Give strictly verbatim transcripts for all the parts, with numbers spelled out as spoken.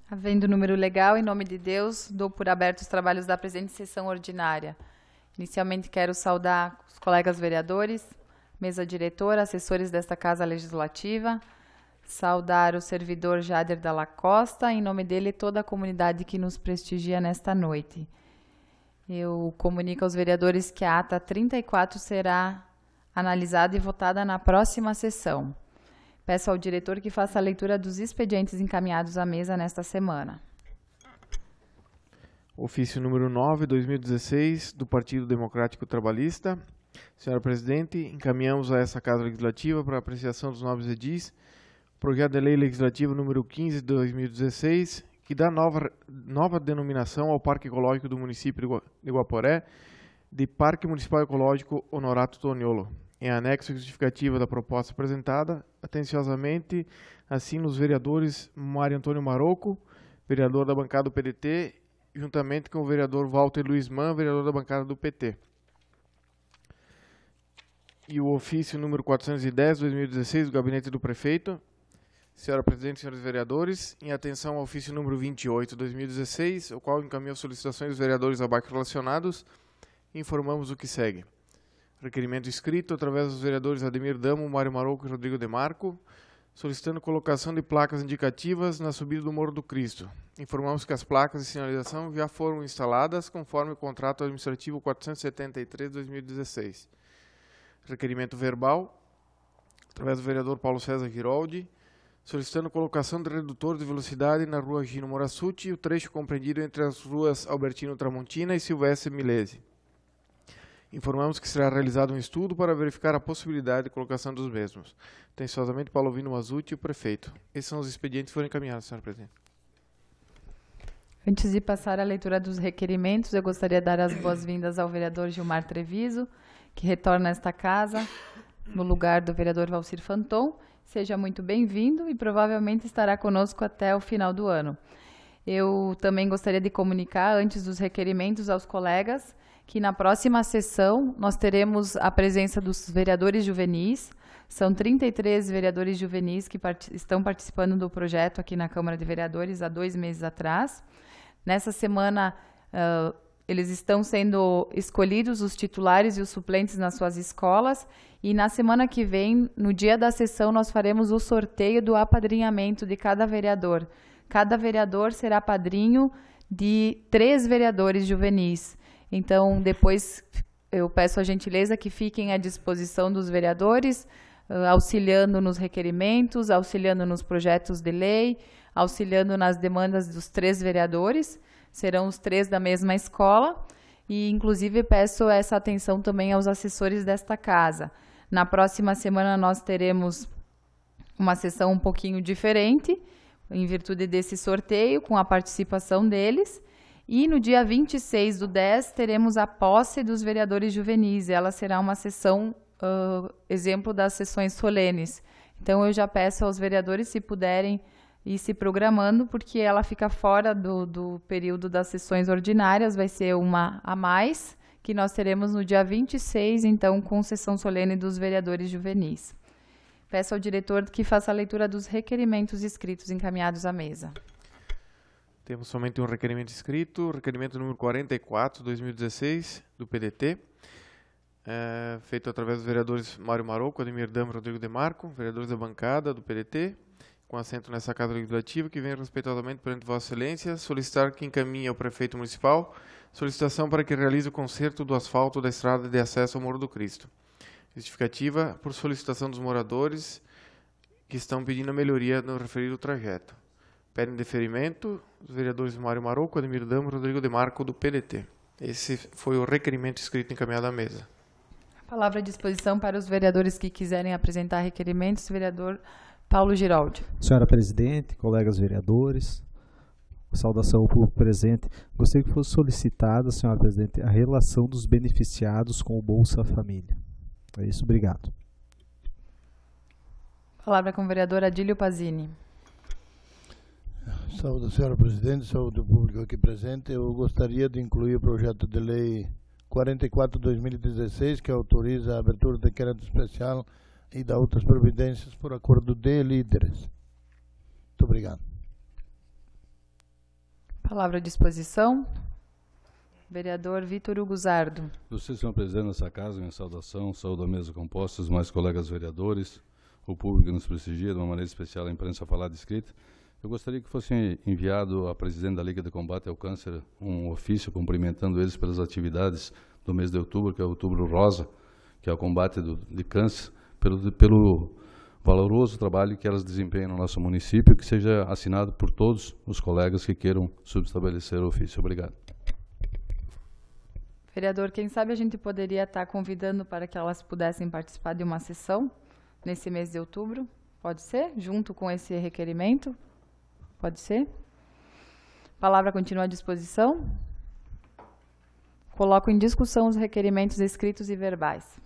Havendo número legal, em nome de Deus, dou por aberto os trabalhos da presente sessão ordinária. Inicialmente quero saudar os colegas vereadores, mesa diretora, assessores desta Casa Legislativa, saudar o servidor Jader Dalla Costa, em nome dele toda a comunidade que nos prestigia nesta noite. Eu comunico aos vereadores que a ata trinta e quatro será analisada e votada na próxima sessão. Peço ao diretor que faça a leitura dos expedientes encaminhados à mesa nesta semana. Ofício número nove, dois mil e dezesseis, do Partido Democrático Trabalhista. Senhora Presidente, encaminhamos a essa Casa Legislativa para apreciação dos nobres edis projeto de lei legislativo número quinze de dois mil e dezesseis, que dá nova, nova denominação ao Parque Ecológico do município de Guaporé, de Parque Municipal Ecológico Honorato Toniolo. Em anexo justificativa da proposta apresentada, atenciosamente assino os vereadores Mário Antônio Marocco, vereador da bancada do P D T, juntamente com o vereador Walter Luiz Mann, vereador da bancada do P T. E o ofício número quatrocentos e dez, dois mil e dezesseis, do Gabinete do Prefeito. Senhora Presidente, senhores vereadores, em atenção ao ofício número vinte e oito, dois mil e dezesseis, o qual encaminhou solicitações dos vereadores abaixo relacionados, informamos o que segue. Requerimento escrito através dos vereadores Ademir Damo, Mário Marocco e Rodrigo Demarco, solicitando colocação de placas indicativas na subida do Morro do Cristo. Informamos que as placas de sinalização já foram instaladas conforme o contrato administrativo quatrocentos e setenta e três, dois mil e dezesseis. Requerimento verbal, através do vereador Paulo César Giroldi, solicitando colocação de redutor de velocidade na rua Gino Morassuti e o trecho compreendido entre as ruas Albertino Tramontina e Silvestre Milese. Informamos que será realizado um estudo para verificar a possibilidade de colocação dos mesmos. Atenciosamente, Paulo Vino Mazzuti, o prefeito. Esses são os expedientes que foram encaminhados, senhora Presidente. Antes de passar à leitura dos requerimentos, eu gostaria de dar as boas-vindas ao vereador Gilmar Treviso, que retorna a esta casa no lugar do vereador Valcir Fanton. Seja muito bem-vindo e provavelmente estará conosco até o final do ano. Eu também gostaria de comunicar, antes dos requerimentos, aos colegas que na próxima sessão nós teremos a presença dos vereadores juvenis. São trinta e três vereadores juvenis que part- estão participando do projeto aqui na Câmara de Vereadores há dois meses atrás. Nessa semana, uh, eles estão sendo escolhidos os titulares e os suplentes nas suas escolas. E na semana que vem, no dia da sessão, nós faremos o sorteio do apadrinhamento de cada vereador. Cada vereador será padrinho de três vereadores juvenis. Então, depois eu peço a gentileza que fiquem à disposição dos vereadores, uh, auxiliando nos requerimentos, auxiliando nos projetos de lei, auxiliando nas demandas dos três vereadores. Serão os três da mesma escola. E, inclusive, peço essa atenção também aos assessores desta casa. Na próxima semana, nós teremos uma sessão um pouquinho diferente, em virtude desse sorteio, com a participação deles. E no dia vinte e seis do dez, teremos a posse dos vereadores juvenis. Ela será uma sessão, uh, exemplo das sessões solenes. Então, eu já peço aos vereadores, se puderem, ir se programando, porque ela fica fora do, do período das sessões ordinárias, vai ser uma a mais, que nós teremos no dia vinte e seis, então, com sessão solene dos vereadores juvenis. Peço ao diretor que faça a leitura dos requerimentos escritos encaminhados à mesa. Temos somente um requerimento escrito, requerimento número quarenta e quatro, dois mil e dezesseis, do P D T, é, feito através dos vereadores Mário Marocco, Ademir Damo e Rodrigo Demarco, vereadores da bancada do P D T, com assento nessa Casa Legislativa, que vem respeitosamente perante Vossa Excelência, solicitar que encaminhe ao prefeito municipal solicitação para que realize o conserto do asfalto da estrada de acesso ao Morro do Cristo. Justificativa por solicitação dos moradores que estão pedindo a melhoria no referido trajeto. Pedem deferimento os vereadores Mário Marocco, Ademir Damo e Rodrigo Demarco, do P D T. Esse foi o requerimento escrito encaminhado à mesa. A palavra à disposição para os vereadores que quiserem apresentar requerimentos. Vereador Paulo Giroldi. Senhora Presidente, colegas vereadores, saudação ao público presente. Gostaria que fosse solicitada, senhora Presidente, a relação dos beneficiados com o Bolsa Família. É isso, obrigado. Palavra com o vereador Adílio Pazini. Saúde, senhora Presidente, saúde o público aqui presente. Eu gostaria de incluir o projeto de lei quarenta e quatro de dois mil e dezesseis, que autoriza a abertura de crédito especial e da outras providências por acordo de líderes. Muito obrigado. Palavra à disposição. Vereador Vitor Hugo Zardo. Você, senhor presidente, nessa casa, minha saudação, saúde à mesa composta, os mais colegas vereadores, o público que nos prestigia, de uma maneira especial a imprensa falada e escrita. Eu gostaria que fosse enviado à presidente da Liga de Combate ao Câncer um ofício cumprimentando eles pelas atividades do mês de outubro, que é o Outubro Rosa, que é o combate do, de câncer, pelo, pelo valoroso trabalho que elas desempenham no nosso município, que seja assinado por todos os colegas que queiram subestabelecer o ofício. Obrigado. Vereador, quem sabe a gente poderia estar convidando para que elas pudessem participar de uma sessão nesse mês de outubro? Pode ser? Junto com esse requerimento? Pode ser? Palavra continua à disposição. Coloco em discussão os requerimentos escritos e verbais.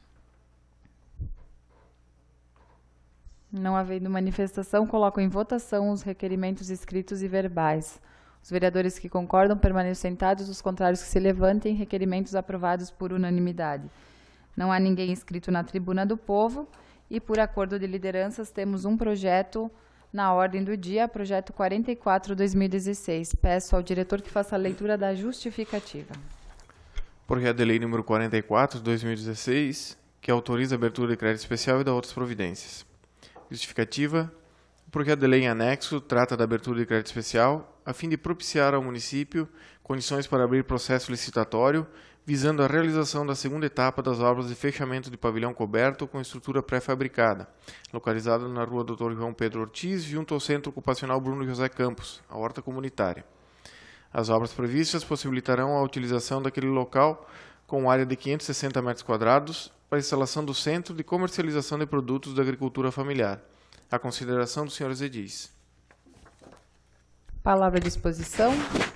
Não havendo manifestação, coloco em votação os requerimentos escritos e verbais. Os vereadores que concordam permaneçam sentados, os contrários que se levantem. Requerimentos aprovados por unanimidade. Não há ninguém inscrito na tribuna do povo e, por acordo de lideranças, temos um projeto na ordem do dia, projeto quarenta e quatro, dois mil e dezesseis. Peço ao diretor que faça a leitura da justificativa. Projeto de lei número quarenta e quatro, dois mil e dezesseis, que autoriza a abertura de crédito especial e da outras providências. Justificativa. O projeto de lei em anexo trata da abertura de crédito especial a fim de propiciar ao município condições para abrir processo licitatório visando a realização da segunda etapa das obras de fechamento de pavilhão coberto com estrutura pré-fabricada, localizada na rua doutor João Pedro Ortiz, junto ao Centro Ocupacional Bruno José Campos, a horta comunitária. As obras previstas possibilitarão a utilização daquele local com área de quinhentos e sessenta metros quadrados para a instalação do Centro de Comercialização de Produtos da Agricultura Familiar. A consideração dos senhores edis. Palavra à disposição.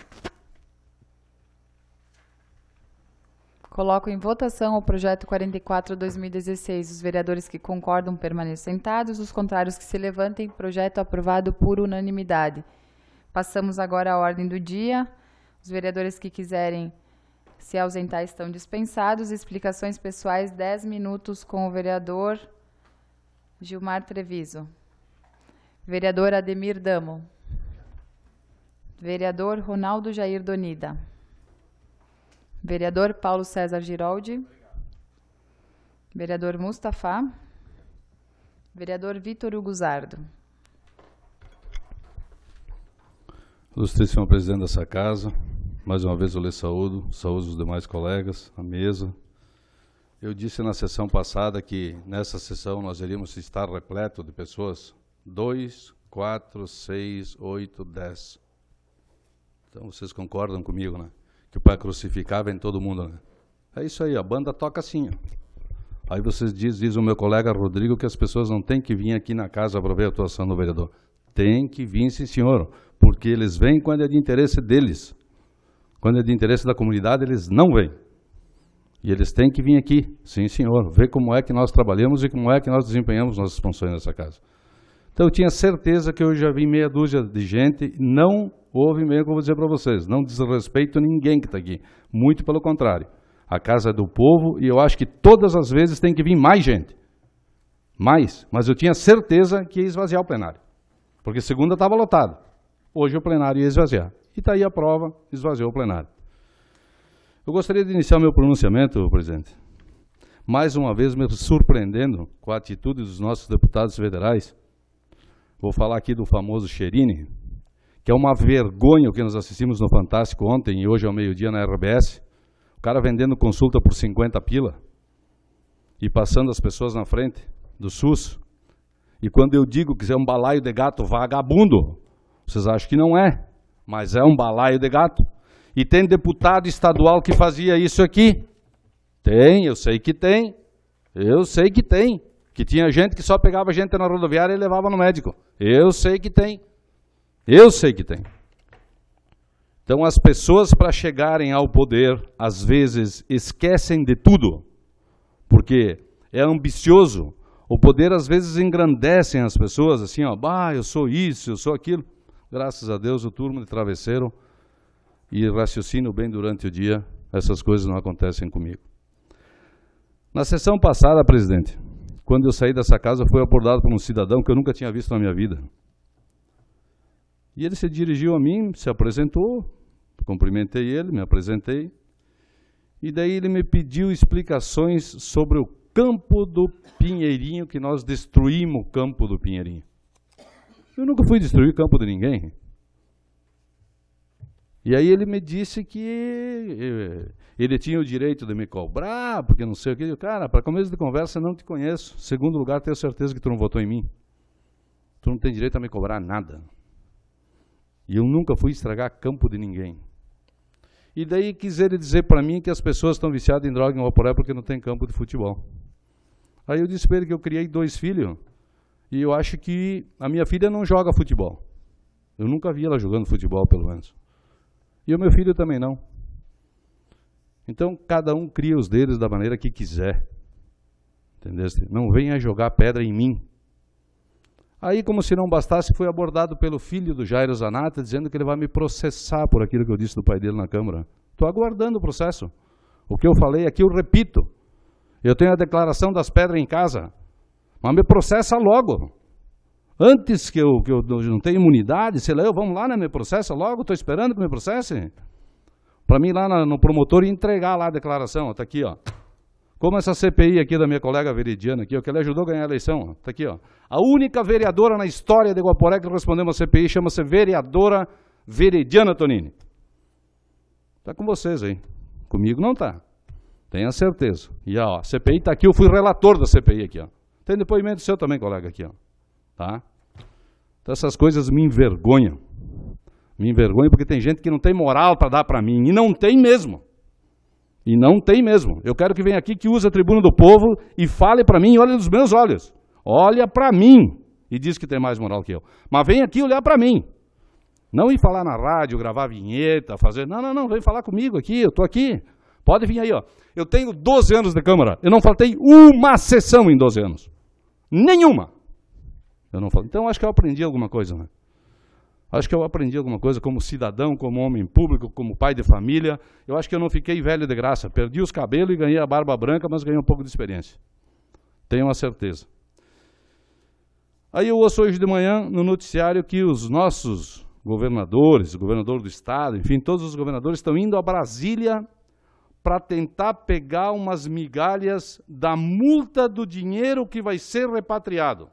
Coloco em votação o projeto quarenta e quatro, dois mil e dezesseis. Os vereadores que concordam permaneçam sentados, os contrários que se levantem. Projeto aprovado por unanimidade. Passamos agora à ordem do dia. Os vereadores que quiserem se ausentar estão dispensados. Explicações pessoais, dez minutos com o vereador Gilmar Treviso. Vereador Ademir Damo. Vereador Ronaldo Jair Donida. Vereador Paulo César Giroldi. Vereador Mustafa. Vereador Vitor Hugo Zardo. Ilustríssimo presidente dessa casa, mais uma vez eu lhe saúdo, saúdo os demais colegas, a mesa. Eu disse na sessão passada que nessa sessão nós iríamos estar repleto de pessoas, dois, quatro, seis, oito, dez. Então vocês concordam comigo, né? Que o Pai crucificava em todo mundo, né? É isso aí, a banda toca assim. Ó. Aí vocês dizem, diz o meu colega Rodrigo, que as pessoas não têm que vir aqui na casa para ver a atuação do vereador. Tem que vir, sim senhor, porque eles vêm quando é de interesse deles. Quando é de interesse da comunidade, eles não vêm. E eles têm que vir aqui, sim senhor, ver como é que nós trabalhamos e como é que nós desempenhamos nossas funções nessa casa. Então eu tinha certeza que eu já vi meia dúzia de gente, não houve meio que eu vou dizer para vocês, não desrespeito ninguém que está aqui, muito pelo contrário. A casa é do povo e eu acho que todas as vezes tem que vir mais gente. Mais, mas eu tinha certeza que ia esvaziar o plenário, porque segunda estava lotado, hoje o plenário ia esvaziar. E está aí a prova, esvaziou o plenário. Eu gostaria de iniciar meu pronunciamento, presidente, mais uma vez me surpreendendo com a atitude dos nossos deputados federais. Vou falar aqui do famoso Cherini, que é uma vergonha o que nós assistimos no Fantástico ontem e hoje ao meio-dia na R B S. O cara vendendo consulta por cinquenta pila e passando as pessoas na frente do SUS. E quando eu digo que é um balaio de gato vagabundo, vocês acham que não é, mas é um balaio de gato. E tem deputado estadual que fazia isso aqui? Tem, eu sei que tem. Eu sei que tem. Que tinha gente que só pegava gente na rodoviária e levava no médico. Eu sei que tem. Eu sei que tem. Então as pessoas para chegarem ao poder, às vezes esquecem de tudo. Porque é ambicioso. O poder às vezes engrandecem as pessoas, assim, ó, bah, eu sou isso, eu sou aquilo. Graças a Deus o turno de travesseiro e raciocínio bem durante o dia, essas coisas não acontecem comigo. Na sessão passada, presidente, quando eu saí dessa casa, fui abordado por um cidadão que eu nunca tinha visto na minha vida. E ele se dirigiu a mim, se apresentou, Cumprimentei ele, me apresentei, e daí ele me pediu explicações sobre o campo do Pinheirinho, que nós destruímos o campo do Pinheirinho. Eu nunca fui destruir o campo de ninguém. E aí ele me disse que ele tinha o direito de me cobrar, porque não sei o que. Cara, para começo de conversa, não te conheço. Segundo lugar, tenho certeza que tu não votou em mim. Tu não tem direito a me cobrar nada. E eu nunca fui estragar campo de ninguém. E daí quis ele dizer para mim que as pessoas estão viciadas em droga em Guaporé porque não tem campo de futebol. Aí eu disse para ele que eu criei dois filhos, e eu acho que a minha filha não joga futebol. Eu nunca vi ela jogando futebol, pelo menos. E o meu filho também não. Então, cada um cria os deles da maneira que quiser. Entendeste? Não venha jogar pedra em mim. Aí, como se não bastasse, fui abordado pelo filho do Jairo Zanata, dizendo que ele vai me processar por aquilo que eu disse do pai dele na Câmara. Estou aguardando o processo. O que eu falei aqui, eu repito. Eu tenho a declaração das pedras em casa. Mas me processa logo. Antes que eu, que eu não tenha imunidade, sei lá, eu, vamos lá, né, me processa logo, estou esperando que me processe. Para mim, lá no, no promotor, entregar lá a declaração. Está aqui, ó. Como essa C P I aqui da minha colega Veridiana, aqui, ó, que ela ajudou a ganhar a eleição. Está aqui, ó. A única vereadora na história de Guaporé que respondeu uma C P I chama-se vereadora Veridiana Tonini. Está com vocês aí. Comigo não está. Tenha certeza. E ó, a C P I está aqui, eu fui relator da C P I aqui, ó. Tem depoimento seu também, colega, aqui, ó. Tá? Então essas coisas me envergonham. Me envergonham porque tem gente que não tem moral para dar para mim. E não tem mesmo. E não tem mesmo. Eu quero que venha aqui, que use a tribuna do povo e fale para mim e olhe nos meus olhos. Olha para mim e diz que tem mais moral que eu. Mas vem aqui olhar para mim. Não ir falar na rádio, gravar vinheta, fazer... Não, não, não, vem falar comigo aqui, eu estou aqui. Pode vir aí, ó. Eu tenho doze anos de Câmara. Eu não faltei uma sessão em doze anos. Nenhuma. Eu não falo. Então, acho que eu aprendi alguma coisa, né? Acho que eu aprendi alguma coisa como cidadão, como homem público, como pai de família. Eu acho que eu não fiquei velho de graça. Perdi os cabelos e ganhei a barba branca, mas ganhei um pouco de experiência. Tenho uma certeza. Aí eu ouço hoje de manhã no noticiário que os nossos governadores, o governador do estado, enfim, todos os governadores estão indo a Brasília para tentar pegar umas migalhas da multa do dinheiro que vai ser repatriado.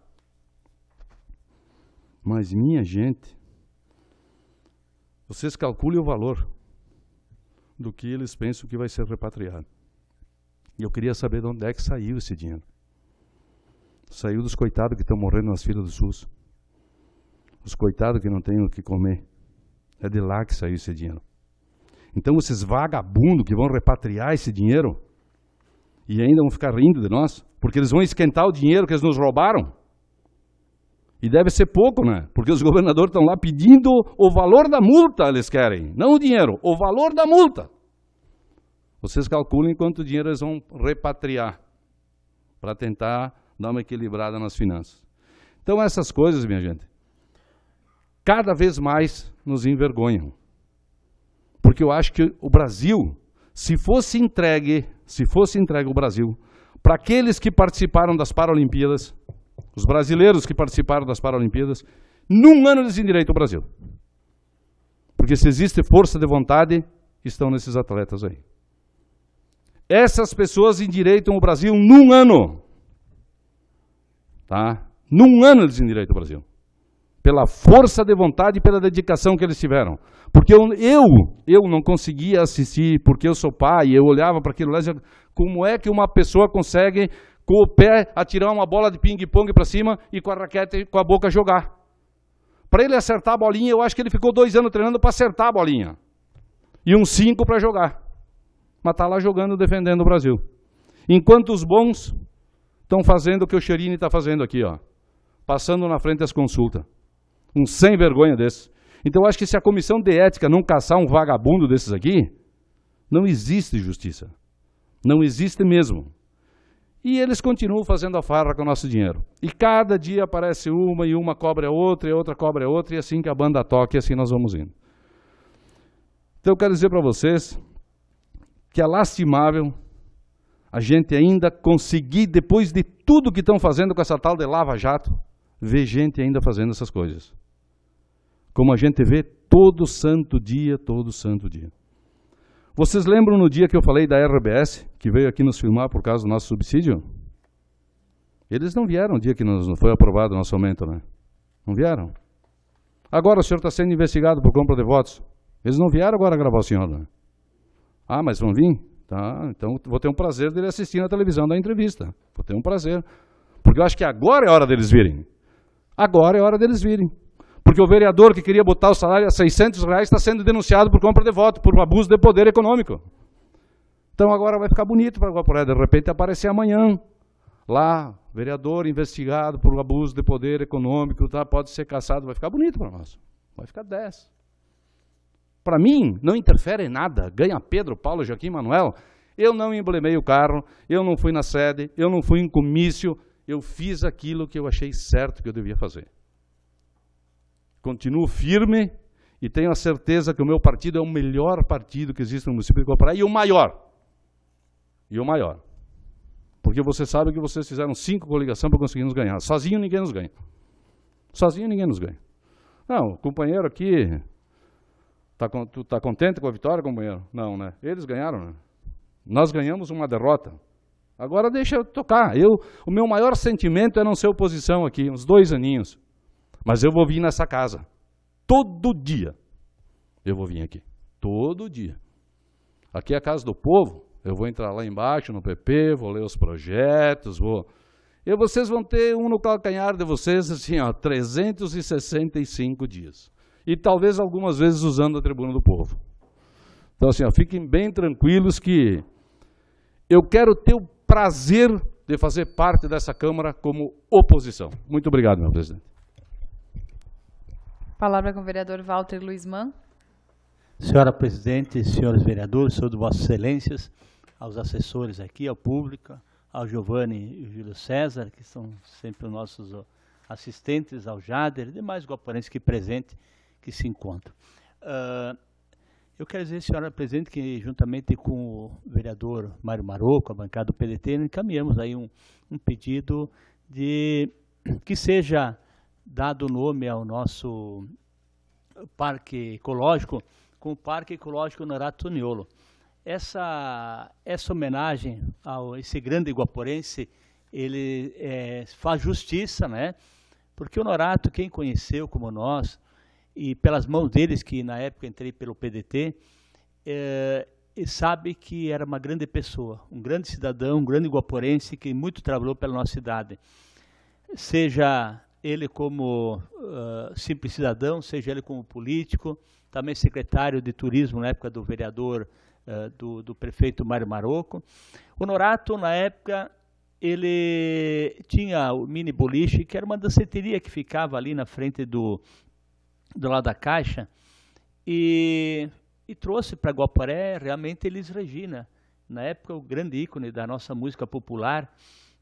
Mas, minha gente, vocês calculem o valor do que eles pensam que vai ser repatriado. E eu queria saber de onde é que saiu esse dinheiro. Saiu dos coitados que estão morrendo nas filas do SUS. Os coitados que não têm o que comer. É de lá que saiu esse dinheiro. Então, esses vagabundos que vão repatriar esse dinheiro e ainda vão ficar rindo de nós, porque eles vão esquentar o dinheiro que eles nos roubaram. E deve ser pouco, né? Porque os governadores estão lá pedindo o valor da multa, eles querem. Não o dinheiro, o valor da multa. Vocês calculem quanto dinheiro eles vão repatriar para tentar dar uma equilibrada nas finanças. Então, essas coisas, minha gente, cada vez mais nos envergonham. Porque eu acho que o Brasil, se fosse entregue, se fosse entregue o Brasil, para aqueles que participaram das Paralimpíadas, os brasileiros que participaram das Paralimpíadas, num ano eles endireitam o Brasil. Porque se existe força de vontade, estão nesses atletas aí. Essas pessoas endireitam o Brasil num ano. Tá? Num ano eles endireitam o Brasil. Pela força de vontade e pela dedicação que eles tiveram. Porque eu, eu, eu não conseguia assistir, porque eu sou pai, eu olhava para aquilo lá e dizia, como é que uma pessoa consegue, com o pé, atirar uma bola de ping-pong para cima e com a raquete, com a boca jogar? Para ele acertar a bolinha, eu acho que ele ficou dois anos treinando para acertar a bolinha. E uns cinco para jogar. Mas está lá jogando, defendendo o Brasil. Enquanto os bons estão fazendo o que o Cherini está fazendo aqui, ó, passando na frente das consultas. Um sem vergonha desses. Então, eu acho que se a comissão de ética não caçar um vagabundo desses aqui, não existe justiça. Não existe mesmo. E eles continuam fazendo a farra com o nosso dinheiro. E cada dia aparece uma, e uma cobra a outra, e outra cobra a outra, e assim que a banda toca, e assim nós vamos indo. Então, eu quero dizer para vocês que é lastimável a gente ainda conseguir, depois de tudo que estão fazendo com essa tal de Lava Jato, ver gente ainda fazendo essas coisas. como a gente vê todo santo dia, todo santo dia. Vocês lembram no dia que eu falei da R B S, que veio aqui nos filmar por causa do nosso subsídio? Eles não vieram no dia que nos foi aprovado o nosso aumento, né? Não vieram. Agora o senhor está sendo investigado por compra de votos. Eles não vieram agora gravar o senhor, né? Ah, mas vão vir? Tá, então vou ter um prazer dele assistir na televisão da entrevista. Vou ter um prazer. Porque eu acho que agora é hora deles virem. Agora é hora deles virem. Porque o vereador que queria botar o salário a seiscentos reais está sendo denunciado por compra de voto, por abuso de poder econômico. Então agora vai ficar bonito para Guaporé, de repente aparecer amanhã. Lá, vereador investigado por abuso de poder econômico, tá, pode ser cassado, vai ficar bonito para nós. Vai ficar dez. Para mim, não interfere em nada. Ganha Pedro, Paulo, Joaquim, Manuel. Eu não emblemei o carro, eu não fui na sede, eu não fui em comício, eu fiz aquilo que eu achei certo que eu devia fazer. Continuo firme e tenho a certeza que o meu partido é o melhor partido que existe no município de Guaporé e o maior. E o maior. Porque você sabe que vocês fizeram cinco coligações para conseguir nos ganhar. Sozinho ninguém nos ganha. Sozinho ninguém nos ganha. Não, o companheiro aqui, tá, tu está contente com a vitória, companheiro? Não, né? Eles ganharam, né? Nós ganhamos uma derrota. Agora deixa eu tocar. Eu, o meu maior sentimento é não ser oposição aqui, uns dois aninhos. Mas eu vou vir nessa casa. Todo dia. Eu vou vir aqui. Todo dia. Aqui é a casa do povo. Eu vou entrar lá embaixo no P P, vou ler os projetos, vou... E vocês vão ter um no calcanhar de vocês, assim, ó, trezentos e sessenta e cinco dias. E talvez algumas vezes usando a tribuna do povo. Então, assim, ó, fiquem bem tranquilos que eu quero ter o prazer de fazer parte dessa Câmara como oposição. Muito obrigado, meu presidente. Palavra com o vereador Walter Luizman. Senhora presidente, senhores vereadores, senhores de vossas excelências, aos assessores aqui, ao público, ao Giovanni e ao Júlio César, que são sempre os nossos assistentes, ao Jader e demais guaporenses que presente, que se encontram. Uh, eu quero dizer, senhora presidente, que juntamente com o vereador Mário Marocco, a bancada do P D T, encaminhamos aí um, um pedido de que seja dado nome ao nosso parque ecológico, com o Parque Ecológico Norato Toniolo. Essa, essa homenagem a esse grande guaporense, ele é, faz justiça, né? Porque o Norato, quem conheceu como nós, e pelas mãos deles, que na época entrei pelo P D T, é, e sabe que era uma grande pessoa, um grande cidadão, um grande guaporense, que muito trabalhou pela nossa cidade. Seja ele como uh, simples cidadão, seja ele como político, também secretário de turismo na época do vereador, uh, do, do prefeito Mário Marocco. O Norato, na época, ele tinha o mini boliche, que era uma danceteria que ficava ali na frente do, do lado da Caixa, e, e trouxe para Guaporé realmente Elis Regina, na época o grande ícone da nossa música popular,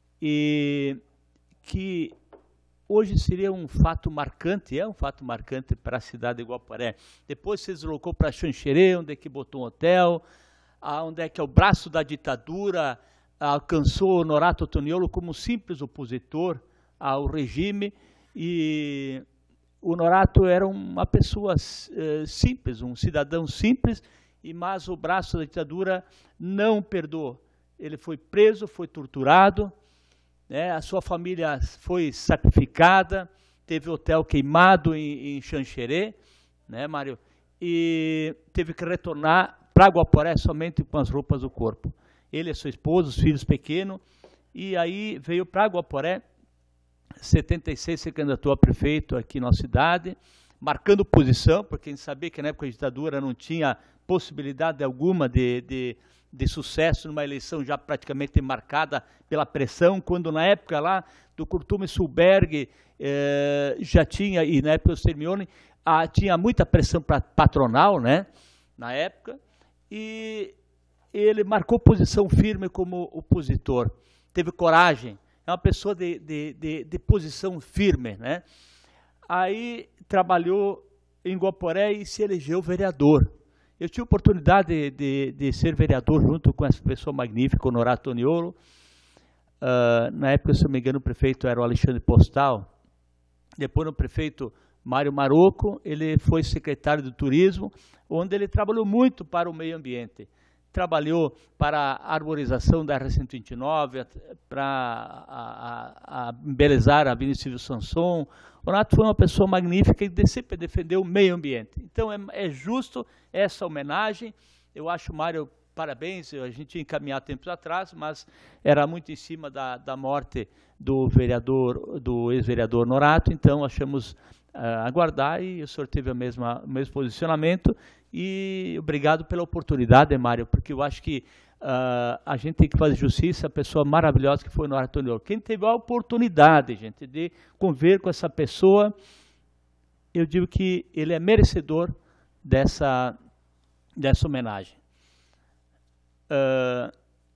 e que hoje seria um fato marcante, é um fato marcante para a cidade de Guaporé. Depois se deslocou para Xanxerê, onde é que botou um hotel, onde é que é o braço da ditadura alcançou o Norato Toniolo como simples opositor ao regime, e o Norato era uma pessoa uh, simples, um cidadão simples, e mas o braço da ditadura não perdoou. Ele foi preso, foi torturado, né, a sua família foi sacrificada, teve hotel queimado em, em Xanxerê, né, Mário? E teve que retornar para Guaporé somente com as roupas do corpo. Ele e sua esposa, os filhos pequenos, e aí veio para Guaporé, em setenta e seis se candidatou a prefeito aqui na cidade, marcando posição, porque a gente sabia que na época da ditadura não tinha possibilidade alguma de, de, de sucesso numa eleição já praticamente marcada pela pressão, quando na época lá do Curtume Sulberg eh, já tinha, e na época do Sermione, ah, tinha muita pressão pra, patronal, né, na época, e ele marcou posição firme como opositor, teve coragem, é uma pessoa de, de, de, de posição firme, né. Aí trabalhou em Guaporé e se elegeu vereador. Eu tive a oportunidade de, de, de ser vereador junto com essa pessoa magnífica, o Norato Toniolo. Uh, na época, se não me engano, o prefeito era o Alexandre Postal. Depois o prefeito Mário Marocco, ele foi secretário de Turismo, onde ele trabalhou muito para o meio ambiente. Trabalhou para a arborização da R cento e vinte e nove, para a, a, a embelezar a Avenida Silvio Sanson. O Nonato foi uma pessoa magnífica e sempre defendeu o meio ambiente. Então, é, é justo essa homenagem. Eu acho, Mário, parabéns, a gente tinha encaminhado tempos atrás, mas era muito em cima da, da morte do vereador, do ex-vereador Nonato, então achamos uh, aguardar e o senhor teve a mesma, o mesmo posicionamento. E obrigado pela oportunidade, Mário, porque eu acho que uh, a gente tem que fazer justiça à pessoa maravilhosa que foi o Nonato Antonio. Quem teve a oportunidade, gente, de conviver com essa pessoa, eu digo que ele é merecedor dessa, dessa homenagem. Uh,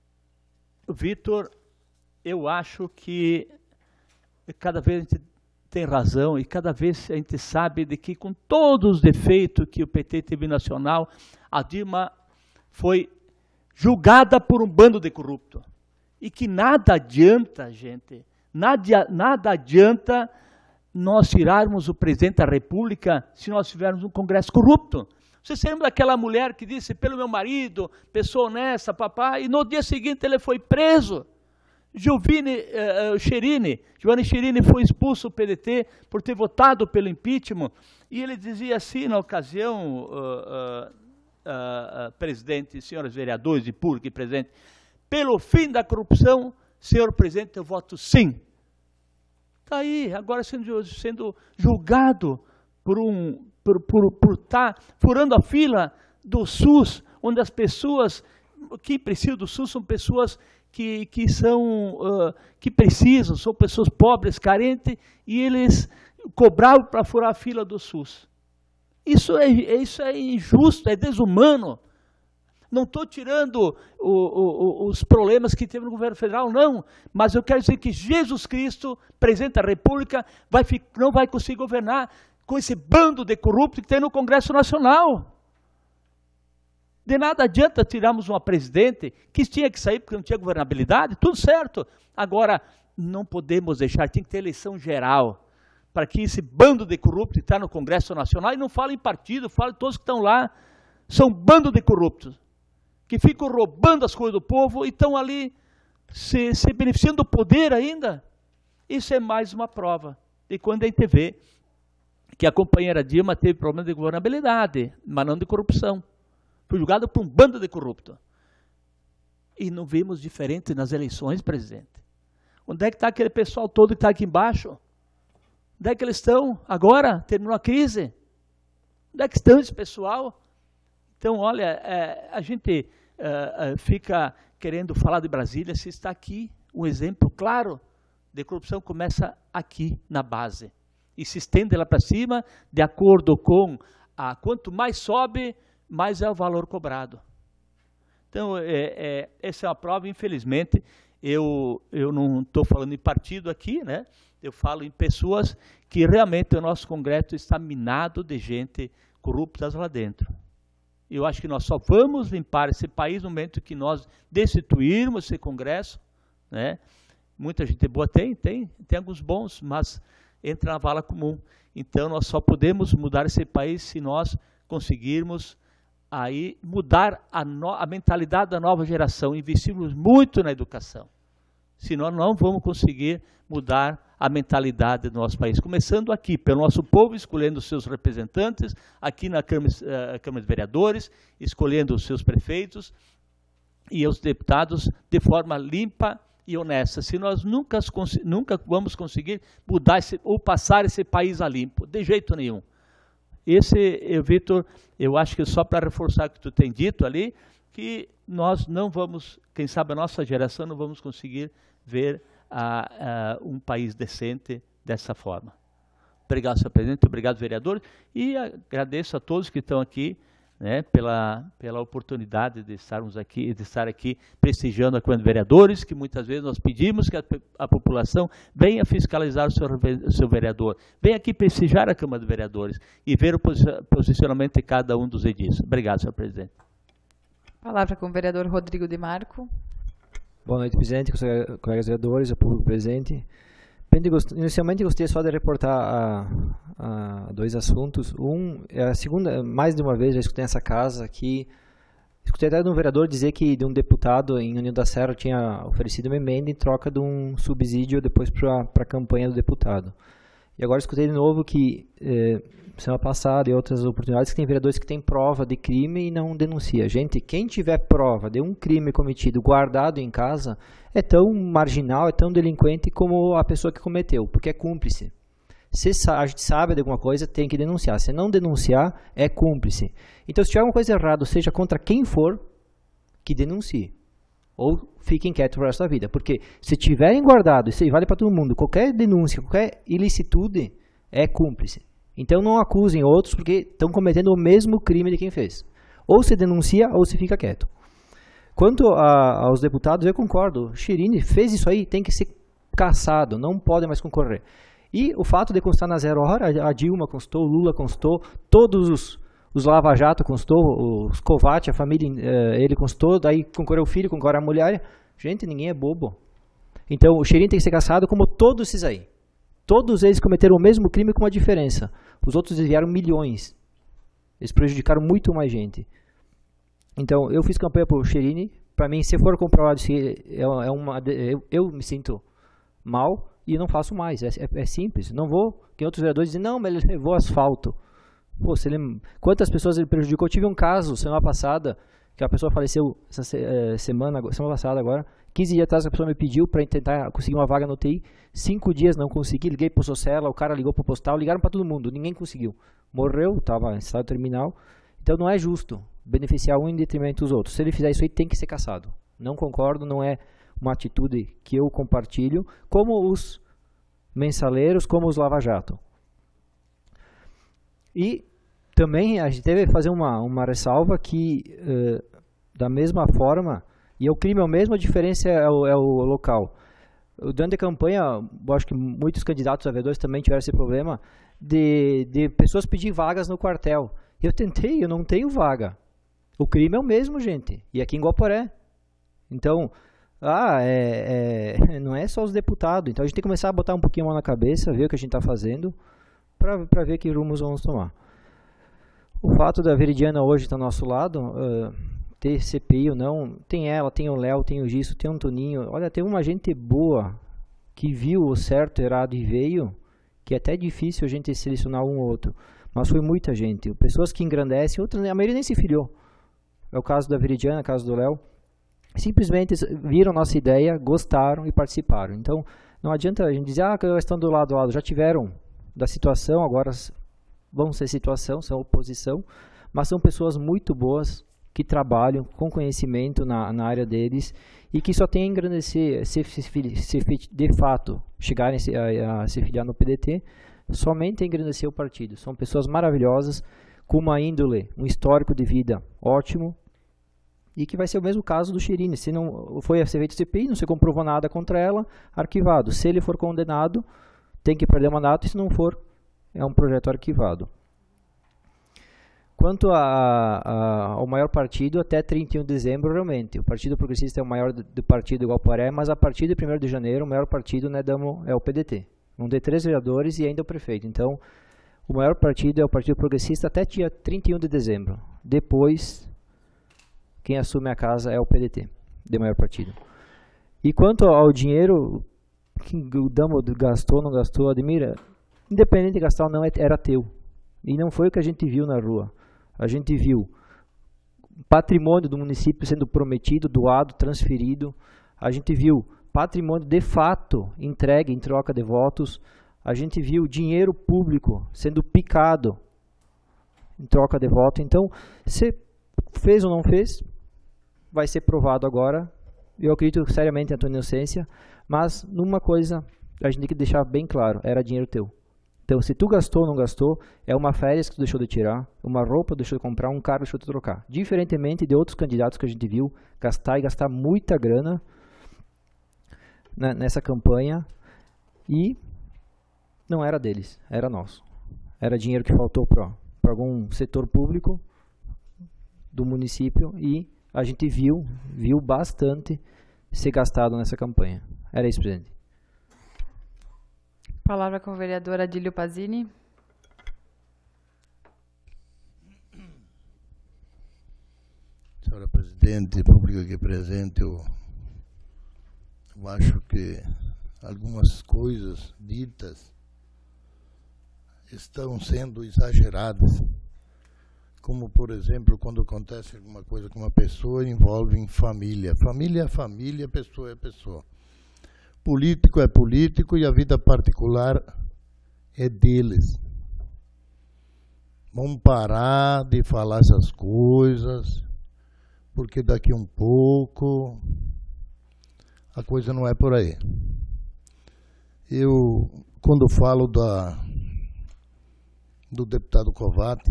Vitor, eu acho que cada vez a gente tem razão e cada vez a gente sabe de que com todos os defeitos que o P T teve nacional, a Dilma foi julgada por um bando de corrupto. E que nada adianta, gente, nada, nada adianta nós tirarmos o presidente da República se nós tivermos um Congresso corrupto. Vocês se lembram daquela mulher que disse, pelo meu marido, pessoa honesta, papai, e no dia seguinte ele foi preso. Giovanni uh, Cherini, Giovanni Cherini foi expulso do P D T por ter votado pelo impeachment, e ele dizia assim na ocasião, uh, uh, uh, uh, presidente, senhores vereadores e público e presidente, pelo fim da corrupção, senhor presidente, eu voto sim. Está aí, agora sendo, sendo julgado por um... por estar por, por tá furando a fila do SUS, onde as pessoas que precisam do SUS são pessoas que, que, são, uh, que precisam, são pessoas pobres, carentes, e eles cobravam para furar a fila do SUS. Isso é, isso é injusto, é desumano. Não estou tirando o, o, os problemas que teve no governo federal, não, mas eu quero dizer que Jesus Cristo, presidente da República, vai, não vai conseguir governar com esse bando de corruptos que tem no Congresso Nacional. De nada adianta tirarmos uma presidente que tinha que sair porque não tinha governabilidade, tudo certo. Agora, não podemos deixar, tem que ter eleição geral, para que esse bando de corruptos que está no Congresso Nacional, e não fala em partido, fala de todos que estão lá, são bando de corruptos, que ficam roubando as coisas do povo e estão ali se, se beneficiando do poder ainda. Isso é mais uma prova de quando a gente vê que a companheira Dilma teve problema de governabilidade, mas não de corrupção. Foi julgada por um bando de corruptos. E não vimos diferente nas eleições, presidente. Onde é que está aquele pessoal todo que está aqui embaixo? Onde é que eles estão agora? Terminou a crise? Onde é que estão esse pessoal? Então, olha, é, a gente é, é, fica querendo falar de Brasília, se está aqui um exemplo claro de corrupção, começa aqui na base. E se estende lá para cima, de acordo com a, quanto mais sobe, mais é o valor cobrado. Então, é, é, essa é uma prova, infelizmente, eu, eu não estou falando em partido aqui, né? Eu falo em pessoas que realmente o nosso Congresso está minado de gente corrupta lá dentro. Eu acho que nós só vamos limpar esse país no momento que nós destituirmos esse Congresso, né? Muita gente boa tem, tem, tem alguns bons, mas entra na vala comum. Então, nós só podemos mudar esse país se nós conseguirmos aí mudar a, no, a mentalidade da nova geração, investirmos muito na educação. Senão, não vamos conseguir mudar a mentalidade do nosso país. Começando aqui, pelo nosso povo, escolhendo os seus representantes, aqui na Câmara, uh, Câmara de Vereadores, escolhendo os seus prefeitos e os deputados de forma limpa e honesta. Se nós nunca, nunca vamos conseguir mudar esse, ou passar esse país a limpo, de jeito nenhum. Esse, eu, Vitor, eu acho que só para reforçar o que tu tem dito ali, que nós não vamos, quem sabe a nossa geração, não vamos conseguir ver uh, uh, um país decente dessa forma. Obrigado, senhor presidente, obrigado, vereador, e agradeço a todos que estão aqui, né, pela, pela oportunidade de estarmos aqui, de estar aqui prestigiando a Câmara de Vereadores, que muitas vezes nós pedimos que a, a população venha fiscalizar o seu, o seu vereador, venha aqui prestigiar a Câmara de Vereadores e ver o posicionamento de cada um dos edis. Obrigado, senhor presidente. Palavra com o vereador Rodrigo de Marco. Boa noite, presidente, colegas vereadores, ao público presente. Inicialmente gostaria só de reportar a, a dois assuntos. Um, é a segunda, mais de uma vez já escutei nessa casa que escutei até de um vereador dizer que de um deputado em União da Serra tinha oferecido uma emenda em troca de um subsídio depois para a campanha do deputado. E agora escutei de novo que eh, semana passada e outras oportunidades que tem vereadores que têm prova de crime e não denuncia. Gente, quem tiver prova de um crime cometido guardado em casa é tão marginal, é tão delinquente como a pessoa que cometeu, porque é cúmplice. Se a gente sabe de alguma coisa, tem que denunciar. Se não denunciar, é cúmplice. Então, se tiver alguma coisa errada, seja contra quem for, que denuncie. Ou fiquem quietos o resto da vida. Porque se tiverem guardado, isso aí vale para todo mundo, qualquer denúncia, qualquer ilicitude é cúmplice. Então não acusem outros porque estão cometendo o mesmo crime de quem fez. Ou se denuncia ou se fica quieto. Quanto a, aos deputados, eu concordo. Chirini fez isso aí, tem que ser caçado, não pode mais concorrer. E o fato de constar na zero hora, a Dilma constou, o Lula constou, todos os, os Lava Jato constou, os Kovács, a família, ele constou, daí concorreu o filho, concorreu a mulher. Gente, ninguém é bobo. Então o Chirini tem que ser caçado como todos esses aí. Todos eles cometeram o mesmo crime com uma diferença. Os outros desviaram milhões. Eles prejudicaram muito mais gente. Então, eu fiz campanha por Chirini. Para mim, se for comprovado, é uma, eu, eu me sinto mal e não faço mais. É, é, é simples. Não vou, que outros vereadores dizem, não, mas ele levou asfalto. Pô, se ele, quantas pessoas ele prejudicou? Eu tive um caso, semana passada, que a pessoa faleceu essa semana, semana passada agora. quinze dias atrás a pessoa me pediu para tentar conseguir uma vaga no U T I. Cinco dias não consegui, liguei para o Socela, o cara ligou para o postal, ligaram para todo mundo, ninguém conseguiu. Morreu, estava em estado terminal. Então não é justo beneficiar um em detrimento dos outros. Se ele fizer isso aí, tem que ser caçado. Não concordo, não é uma atitude que eu compartilho, como os mensaleiros, como os Lava Jato. E também a gente deve fazer uma, uma ressalva que, uh, da mesma forma, e o crime é o mesmo, a diferença é o, é o local. Durante a campanha, eu acho que muitos candidatos a vereadores também tiveram esse problema de, de pessoas pedir vagas no quartel. Eu tentei, eu não tenho vaga. O crime é o mesmo, gente. E aqui em Guaporé. Então, ah, é, é, não é só os deputados. Então a gente tem que começar a botar um pouquinho a mão na cabeça, ver o que a gente está fazendo, para ver que rumos vamos tomar. O fato da Veridiana hoje estar ao nosso lado, uh, ter C P I ou não, tem ela, tem o Léo, tem o Gisso, tem o Antoninho. Olha, tem uma gente boa que viu o certo, errado e veio, que é até difícil a gente selecionar um ou outro. Mas foi muita gente. Pessoas que engrandecem, outras, a maioria nem se filiou. É o caso da Veridiana, o caso do Léo. Simplesmente viram nossa ideia, gostaram e participaram. Então, não adianta a gente dizer, ah, que elas estão do lado a lado. Já tiveram da situação, agora vão ser situação, são oposição, mas são pessoas muito boas que trabalham com conhecimento na, na área deles e que só tem a engrandecer, se, se, se de fato chegarem a, a se filiar no P D T, somente a engrandecer o partido. São pessoas maravilhosas, com uma índole, um histórico de vida ótimo, e que vai ser o mesmo caso do Chirini. Se não foi a ser feito C P I, não se comprovou nada contra ela, arquivado. Se ele for condenado, tem que perder o mandato, e se não for, é um projeto arquivado. Quanto a, a, ao maior partido, até trinta e um de dezembro, realmente, o Partido Progressista é o maior do, do partido igual Guaporé, mas a partir de primeiro de janeiro, o maior partido, né, damo, é o P D T. Vão ter três vereadores e ainda o prefeito. Então, o maior partido é o Partido Progressista até dia trinta e um de dezembro. Depois, quem assume a casa é o P D T, de maior partido. E quanto ao dinheiro, que o Damo gastou, não gastou, Admira, independente de gastar ou não, era teu. E não foi o que a gente viu na rua. A gente viu patrimônio do município sendo prometido, doado, transferido. A gente viu patrimônio de fato entregue em troca de votos. A gente viu dinheiro público sendo picado em troca de voto. Então, se fez ou não fez, vai ser provado agora. Eu acredito seriamente na tua inocência, mas numa coisa a gente tem que deixar bem claro, era dinheiro teu. Então, se tu gastou ou não gastou, é uma férias que tu deixou de tirar, uma roupa deixou de comprar, um carro deixou de trocar. Diferentemente de outros candidatos que a gente viu gastar e gastar muita grana nessa campanha, e não era deles, era nosso. Era dinheiro que faltou para algum setor público do município e a gente viu, viu bastante ser gastado nessa campanha. Era isso, presidente. Palavra com o vereador Adílio Pazini. Senhora Presidente, público aqui presente, eu, eu acho que algumas coisas ditas estão sendo exageradas. Como, por exemplo, quando acontece alguma coisa com uma pessoa, envolve em família. Família é família, pessoa é pessoa. Político é político e a vida particular é deles. Vamos parar de falar essas coisas, porque daqui um pouco a coisa não é por aí. Eu, quando falo da, do deputado Covatti,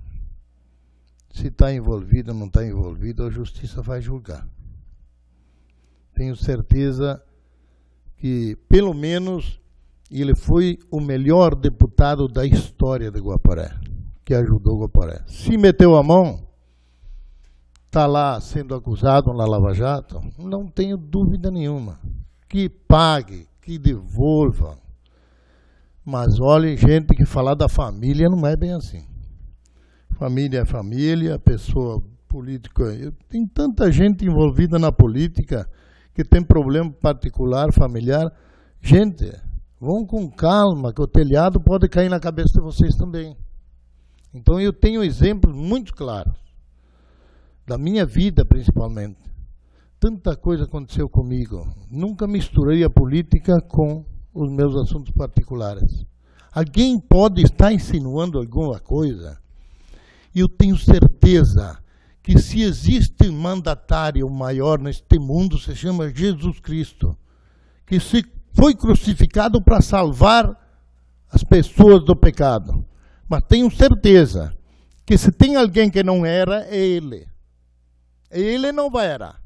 se está envolvido ou não está envolvido, a justiça vai julgar. Tenho certeza que, pelo menos, ele foi o melhor deputado da história de Guaporé, que ajudou Guaporé. Se meteu a mão, está lá sendo acusado na Lava Jato, não tenho dúvida nenhuma. Que pague, que devolva. Mas olha, gente, que falar da família não é bem assim. Família é família, pessoa política. Tem tanta gente envolvida na política que tem problema particular, familiar. Gente, vão com calma, que o telhado pode cair na cabeça de vocês também. Então eu tenho exemplos muito claros, da minha vida principalmente. Tanta coisa aconteceu comigo. Nunca misturei a política com os meus assuntos particulares. Alguém pode estar insinuando alguma coisa? E eu tenho certeza que se existe um mandatário maior neste mundo, se chama Jesus Cristo, que se foi crucificado para salvar as pessoas do pecado. Mas tenho certeza que se tem alguém que não era, é ele. Ele não vai errar.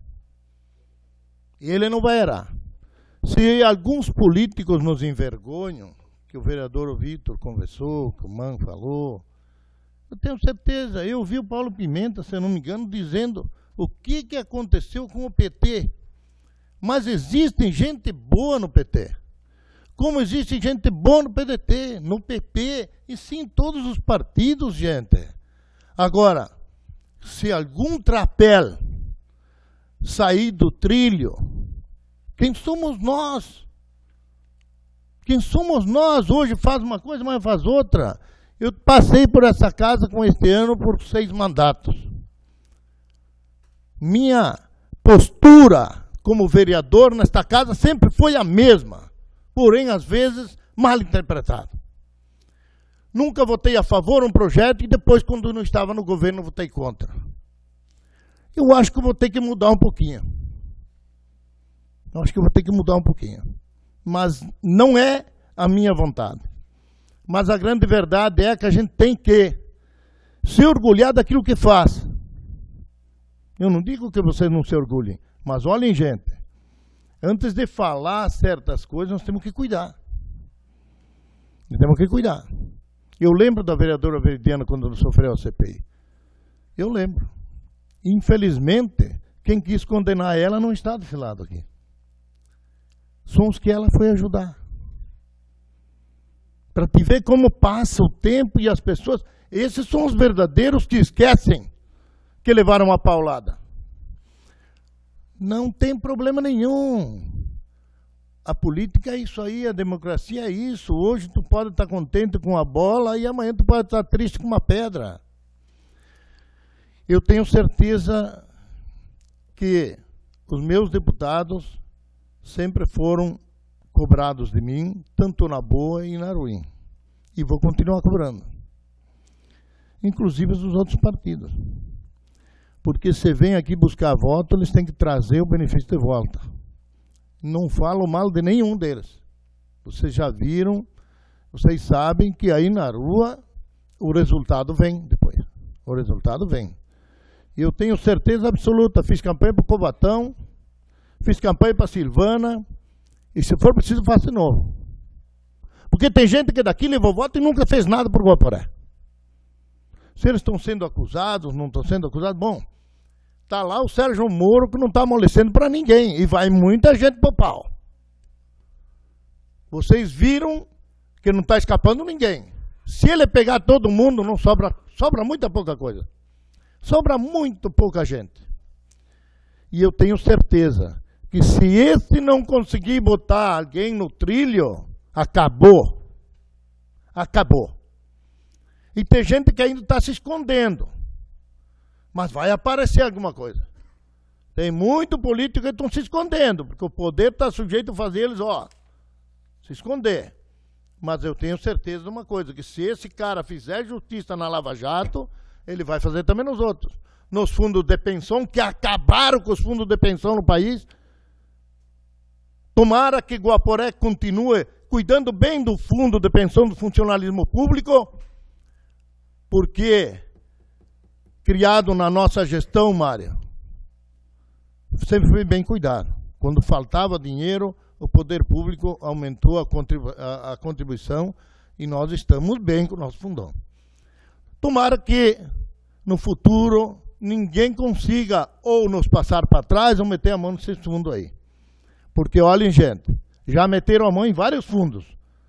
Ele não vai errar. Se alguns políticos nos envergonham, que o vereador Vitor conversou, que o Man falou, eu tenho certeza, eu vi o Paulo Pimenta, se eu não me engano, dizendo o que, que aconteceu com o P T. Mas existe gente boa no P T. Como existe gente boa no P D T, no P P, e sim em todos os partidos, gente. Agora, se algum trapéu sair do trilho, quem somos nós? Quem somos nós? Hoje faz uma coisa, amanhã faz outra. Eu passei por essa casa com este ano por seis mandatos. Minha postura como vereador nesta casa sempre foi a mesma, porém, às vezes, mal interpretada. Nunca votei a favor de um projeto e depois, quando não estava no governo, votei contra. Eu acho que eu vou ter que mudar um pouquinho. Eu acho que eu vou ter que mudar um pouquinho. Mas não é a minha vontade. Mas a grande verdade é que a gente tem que se orgulhar daquilo que faz. Eu não digo que vocês não se orgulhem, mas olhem, gente, antes de falar certas coisas, nós temos que cuidar. Nós temos que cuidar. Eu lembro da vereadora Veridiana quando sofreu a C P I. Eu lembro. Infelizmente, quem quis condenar ela não está desse lado aqui. São os que ela foi ajudar. Para te ver como passa o tempo e as pessoas... Esses são os verdadeiros que esquecem que levaram uma paulada. Não tem problema nenhum. A política é isso aí, a democracia é isso. Hoje tu pode estar contente com a bola e amanhã tu pode estar triste com uma pedra. Eu tenho certeza que os meus deputados sempre foram cobrados de mim, tanto na boa e na ruim. E vou continuar cobrando. Inclusive dos outros partidos. Porque se vem aqui buscar voto, eles têm que trazer o benefício de volta. Não falo mal de nenhum deles. Vocês já viram, vocês sabem que aí na rua o resultado vem depois. O resultado vem. E eu tenho certeza absoluta, fiz campanha para o Covatão, fiz campanha para a Silvana, e se for preciso, faço de novo. Porque tem gente que daqui levou voto e nunca fez nada por Guaporé. Se eles estão sendo acusados, não estão sendo acusados, bom, está lá o Sérgio Moro que não está amolecendo para ninguém, e vai muita gente para o pau. Vocês viram que não está escapando ninguém. Se ele pegar todo mundo, não sobra, sobra muita pouca coisa. Sobra muito pouca gente. E eu tenho certeza que se esse não conseguir botar alguém no trilho, acabou. Acabou. E tem gente que ainda está se escondendo. Mas vai aparecer alguma coisa. Tem muito político que estão se escondendo, porque o poder está sujeito a fazer eles, ó, se esconder. Mas eu tenho certeza de uma coisa, que se esse cara fizer justiça na Lava Jato, ele vai fazer também nos outros. Nos fundos de pensão, que acabaram com os fundos de pensão no país. Tomara que Guaporé continue cuidando bem do fundo de pensão do funcionalismo público, porque, criado na nossa gestão, Mário, sempre foi bem cuidado. Quando faltava dinheiro, o poder público aumentou a, contribu a, a contribuição e nós estamos bem com o nosso fundão. Tomara que, no futuro, ninguém consiga ou nos passar para trás ou meter a mão nesse fundo aí. Porque, olhem, gente, já meteram a mão em vários fundos.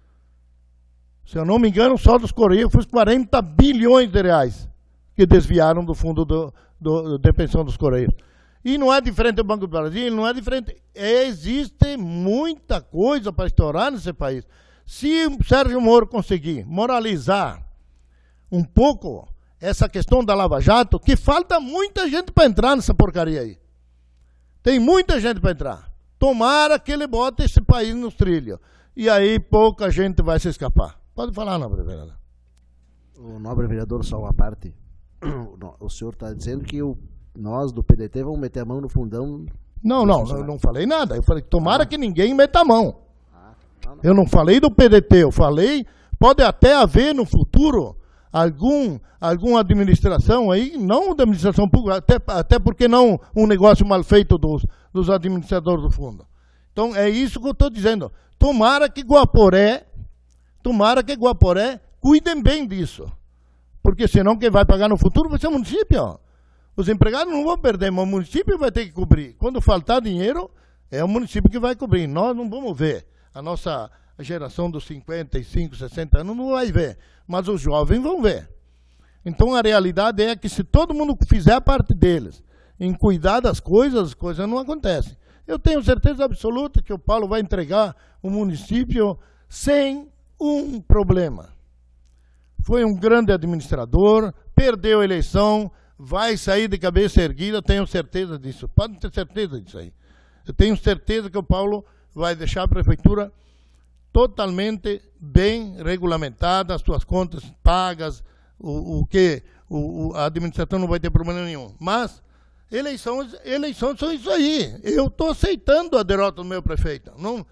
Se eu não me engano, só dos Correios foi quarenta bilhões de reais que desviaram do fundo do, do, de pensão dos Correios. E não é diferente do Banco do Brasil, não é diferente. Existe muita coisa para estourar nesse país. Se o Sérgio Moro conseguir moralizar um pouco essa questão da Lava Jato, que falta muita gente para entrar nessa porcaria aí. Tem muita gente para entrar. Tomara que ele bote esse país nos trilhos. E aí pouca gente vai se escapar. Pode falar, nobre vereador. O nobre vereador, só uma parte. O senhor está dizendo que o, nós do P D T vamos meter a mão no fundão. Não, não, eu não falei nada. Eu falei, tomara ah. que ninguém meta a mão. Ah, não, não. Eu não falei do P D T, eu falei, pode até haver no futuro algum, alguma administração aí, não da administração pública, até, até porque não um negócio mal feito dos, dos administradores do fundo. Então é isso que eu estou dizendo. Tomara que Guaporé, tomara que Guaporé cuidem bem disso. Porque senão quem vai pagar no futuro vai ser o município. Ó. Os empregados não vão perder, mas o município vai ter que cobrir. Quando faltar dinheiro, é o município que vai cobrir. Nós não vamos ver. A nossa geração dos cinquenta e cinco, sessenta anos não vai ver. Mas os jovens vão ver. Então a realidade é que se todo mundo fizer a parte deles, em cuidar das coisas, as coisas não acontecem. Eu tenho certeza absoluta que o Paulo vai entregar o município sem um problema. Foi um grande administrador, perdeu a eleição, vai sair de cabeça erguida, tenho certeza disso. Pode ter certeza disso aí. Eu tenho certeza que o Paulo vai deixar a prefeitura totalmente bem regulamentada, as suas contas pagas, o, o que o, o, a administração não vai ter problema nenhum. Mas eleições, eleições são isso aí. Eu estou aceitando a derrota do meu prefeito. Não,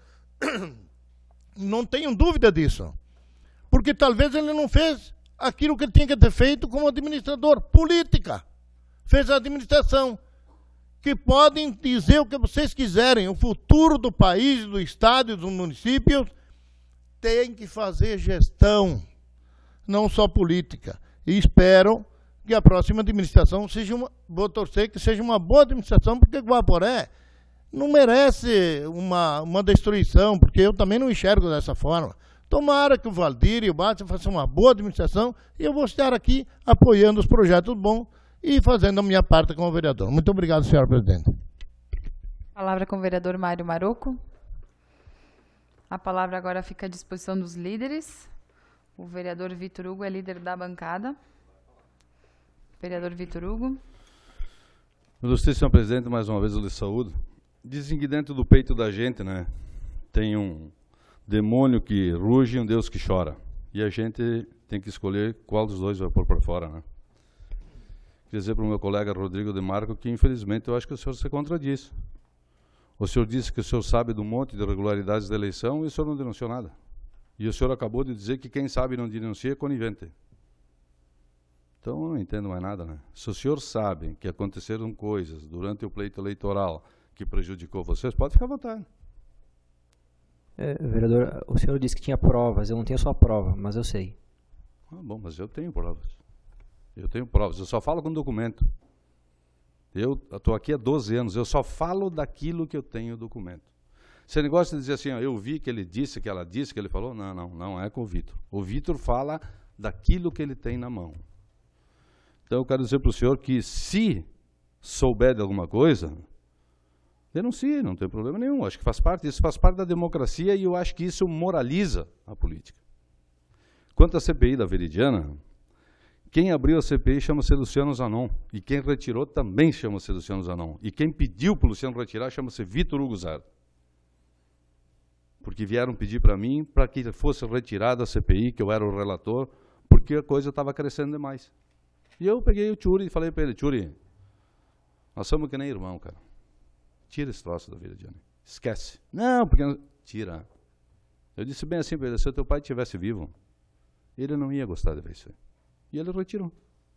não tenho dúvida disso. Porque talvez ele não fez aquilo que ele tinha que ter feito como administrador. Política. Fez a administração. Que podem dizer o que vocês quiserem. O futuro do país, do estado e dos municípios tem que fazer gestão. Não só política. E espero que a próxima administração seja uma... Vou torcer que seja uma boa administração, porque Guaporé não merece uma, uma destruição, porque eu também não enxergo dessa forma. Tomara que o Valdir e o Bárcia façam uma boa administração e eu vou estar aqui apoiando os projetos bons e fazendo a minha parte como vereador. Muito obrigado, senhora presidente. Palavra com o vereador Mário Maroco. A palavra agora fica à disposição dos líderes. O vereador Vitor Hugo é líder da bancada. Vereador Vitor Hugo. Ilustríssimo senhor presidente, mais uma vez eu lhe saúdo. Dizem que dentro do peito da gente, né, tem um demônio que ruge e um Deus que chora. E a gente tem que escolher qual dos dois vai pôr para fora, né? Quer dizer para o meu colega Rodrigo de Marco que, infelizmente, eu acho que o senhor se contradiz. O senhor disse que o senhor sabe do monte de irregularidades da eleição e o senhor não denunciou nada. E o senhor acabou de dizer que quem sabe não denuncia é conivente. Então, eu não entendo mais nada, né? Se o senhor sabe que aconteceram coisas durante o pleito eleitoral que prejudicou vocês, pode ficar à vontade. É, vereador, o senhor disse que tinha provas. Eu não tenho só prova, mas eu sei. Ah, bom, mas eu tenho provas. Eu tenho provas. Eu só falo com documento. Eu estou aqui há doze anos. Eu só falo daquilo que eu tenho documento. Esse negócio de dizer assim, ó, eu vi que ele disse, que ela disse, que ele falou, não, não, não é com o Vitor. O Vitor fala daquilo que ele tem na mão. Então eu quero dizer para o senhor que se souber de alguma coisa, denuncie, não tem problema nenhum. Acho que faz parte, isso faz parte da democracia e eu acho que isso moraliza a política. Quanto à C P I da Veridiana, quem abriu a C P I chama-se Luciano Zanon, e quem retirou também chama-se Luciano Zanon. E quem pediu para o Luciano retirar chama-se Vitor Hugo Zardo. Porque vieram pedir para mim para que fosse retirada a C P I, que eu era o relator, porque a coisa estava crescendo demais. E eu peguei o Tchuri e falei para ele, Tchuri, nós somos que nem irmão, cara. Tira esse troço da Veridiana. Esquece. Não, porque... Não... Tira. Eu disse bem assim para ele, se o teu pai estivesse vivo, ele não ia gostar de ver isso aí. E ele retirou.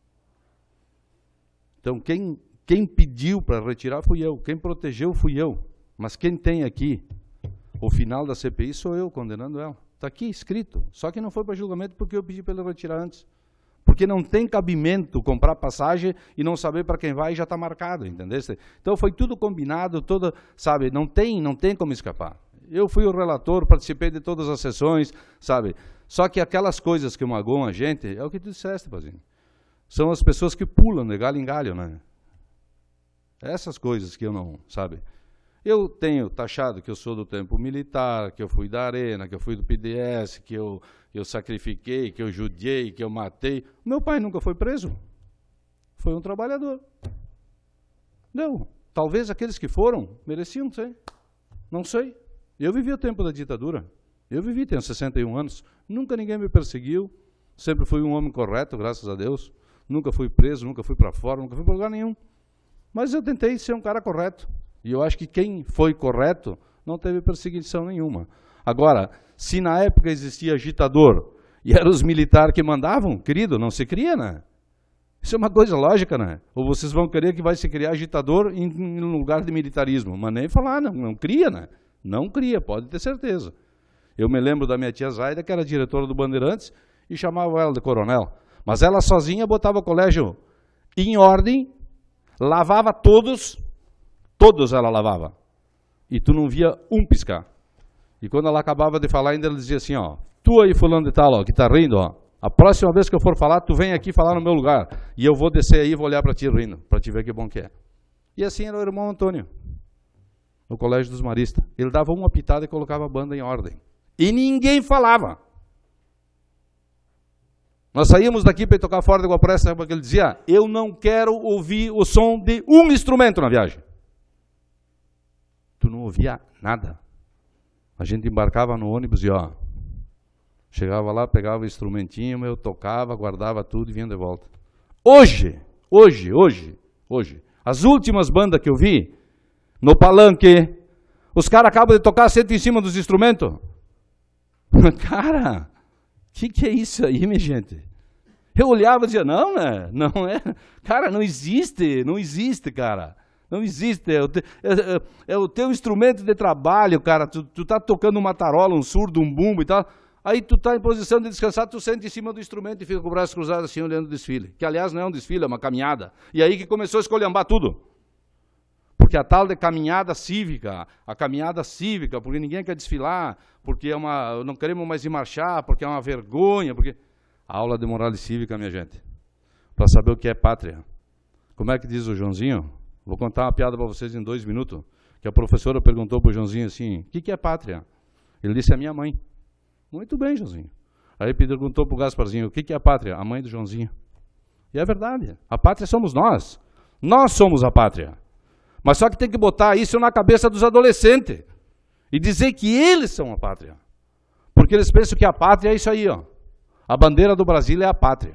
Então, quem, quem pediu para retirar fui eu, quem protegeu fui eu. Mas quem tem aqui o final da C P I sou eu, condenando ela. Está aqui escrito. Só que não foi para julgamento porque eu pedi para ele retirar antes. Porque não tem cabimento comprar passagem e não saber para quem vai e já está marcado, entendeu? Então foi tudo combinado, toda, sabe, não tem, não tem como escapar. Eu fui o relator, participei de todas as sessões, sabe? Só que aquelas coisas que magoam a gente, é o que tu disseste, Pazinho. São as pessoas que pulam de galho em galho, né? Essas coisas que eu não, sabe? Eu tenho taxado que eu sou do tempo militar, que eu fui da Arena, que eu fui do P D S, que eu, eu sacrifiquei, que eu judiei, que eu matei. Meu pai nunca foi preso. Foi um trabalhador. Não. Talvez aqueles que foram mereciam, não sei. Não sei. Eu vivi o tempo da ditadura. Eu vivi, tenho sessenta e um anos. Nunca ninguém me perseguiu. Sempre fui um homem correto, graças a Deus. Nunca fui preso, nunca fui para fora, nunca fui para lugar nenhum. Mas eu tentei ser um cara correto. E eu acho que quem foi correto não teve perseguição nenhuma. Agora, se na época existia agitador e eram os militares que mandavam, querido, não se cria, né? Isso é uma coisa lógica, né? Ou vocês vão querer que vai se criar agitador em, em lugar de militarismo. Mas nem falar, não, não cria, né? Não cria, pode ter certeza. Eu me lembro da minha tia Zaida, que era diretora do Bandeirantes, e chamava ela de coronel. Mas ela sozinha botava o colégio em ordem, lavava todos, todos ela lavava. E tu não via um piscar. E quando ela acabava de falar, ainda ela dizia assim, ó, tu aí fulano de tal, ó, que tá rindo, ó, a próxima vez que eu for falar, tu vem aqui falar no meu lugar. E eu vou descer aí e vou olhar para ti rindo, para te ver que bom que é. E assim era o irmão Antônio, no Colégio dos Maristas. Ele dava uma pitada e colocava a banda em ordem. E ninguém falava. Nós saímos daqui para ir tocar fora de Guaporé, porque ele dizia, eu não quero ouvir o som de um instrumento na viagem. Tu não ouvia nada. A gente embarcava no ônibus e ó, chegava lá, pegava o instrumentinho, eu tocava, guardava tudo e vinha de volta. Hoje, hoje, hoje, hoje, as últimas bandas que eu vi, no Palanque, os caras acabam de tocar, sentam em cima dos instrumentos. Cara, o que, que é isso aí, minha gente? Eu olhava e dizia, não, né? Não é. Cara, não existe, não existe, cara. Não existe. É o, te, é, é, é o teu instrumento de trabalho, cara. Tu, tu tá tocando uma tarola, um surdo, um bumbo e tal. Aí tu tá em posição de descansar, tu senta em cima do instrumento e fica com o braço cruzado assim, olhando o desfile. Que, aliás, não é um desfile, é uma caminhada. E aí que começou a escolhambar tudo. Porque a tal de caminhada cívica, a caminhada cívica, porque ninguém quer desfilar, porque é uma, não queremos mais ir marchar, porque é uma vergonha, porque... A aula de moral e cívica, minha gente, para saber o que é pátria. Como é que diz o Joãozinho? Vou contar uma piada para vocês em dois minutos, que a professora perguntou para o Joãozinho assim, o que, que é pátria? Ele disse, a minha mãe. Muito bem, Joãozinho. Aí perguntou para o Gasparzinho, o que, que é pátria? A mãe do Joãozinho. E é verdade, a pátria somos nós. Nós somos a pátria. Mas só que tem que botar isso na cabeça dos adolescentes e dizer que eles são a pátria. Porque eles pensam que a pátria é isso aí, ó. A bandeira do Brasil é a pátria.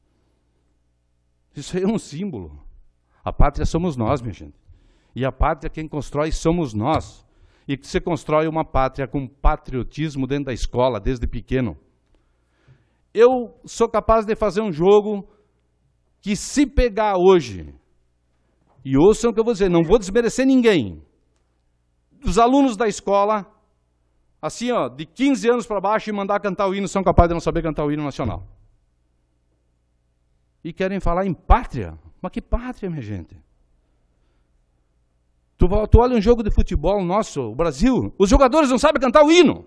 Isso aí é um símbolo. A pátria somos nós, minha gente. E a pátria quem constrói somos nós. E que você constrói uma pátria com patriotismo dentro da escola, desde pequeno. Eu sou capaz de fazer um jogo que se pegar hoje, e ouçam o que eu vou dizer, não vou desmerecer ninguém, os alunos da escola, assim, ó, de quinze anos para baixo, e mandar cantar o hino, são capazes de não saber cantar o hino nacional. E querem falar em pátria. Mas que pátria, minha gente? Tu, tu olha um jogo de futebol nosso, o Brasil, os jogadores não sabem cantar o hino.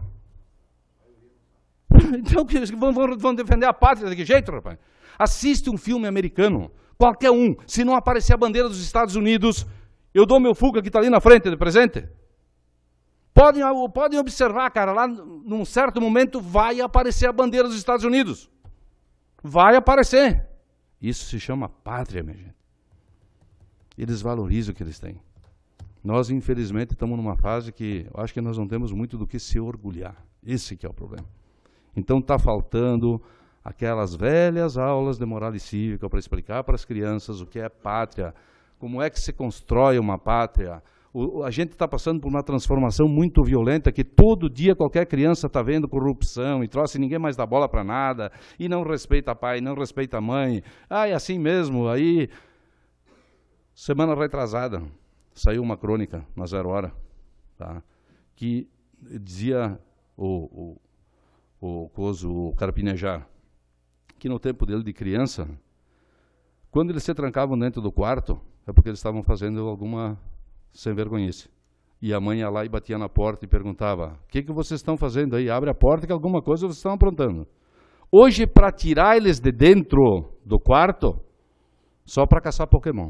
Então, vão, vão, vão defender a pátria de que jeito, rapaz? Assiste um filme americano, qualquer um. Se não aparecer a bandeira dos Estados Unidos, eu dou meu Fuca que está ali na frente de presente. Podem, podem observar, cara, lá num certo momento vai aparecer a bandeira dos Estados Unidos. Vai aparecer. Isso se chama pátria, minha gente. Eles valorizam o que eles têm. Nós, infelizmente, estamos numa fase que eu acho que nós não temos muito do que se orgulhar. Esse que é o problema. Então está faltando aquelas velhas aulas de moral e cívica para explicar para as crianças o que é pátria, como é que se constrói uma pátria. O, a gente está passando por uma transformação muito violenta, que todo dia qualquer criança está vendo corrupção e troço, e ninguém mais dá bola para nada, e não respeita pai, não respeita a mãe. Ah, é assim mesmo. Aí, semana retrasada, saiu uma crônica na Zero Hora, tá, que dizia o, o, o, coso, o Carpinejar, que no tempo dele de criança, quando eles se trancavam dentro do quarto, é porque eles estavam fazendo alguma sem vergonhice. E a mãe ia lá e batia na porta e perguntava, o que, que vocês estão fazendo aí? Abre a porta que alguma coisa vocês estão aprontando. Hoje, para tirar eles de dentro do quarto, só para caçar Pokémon.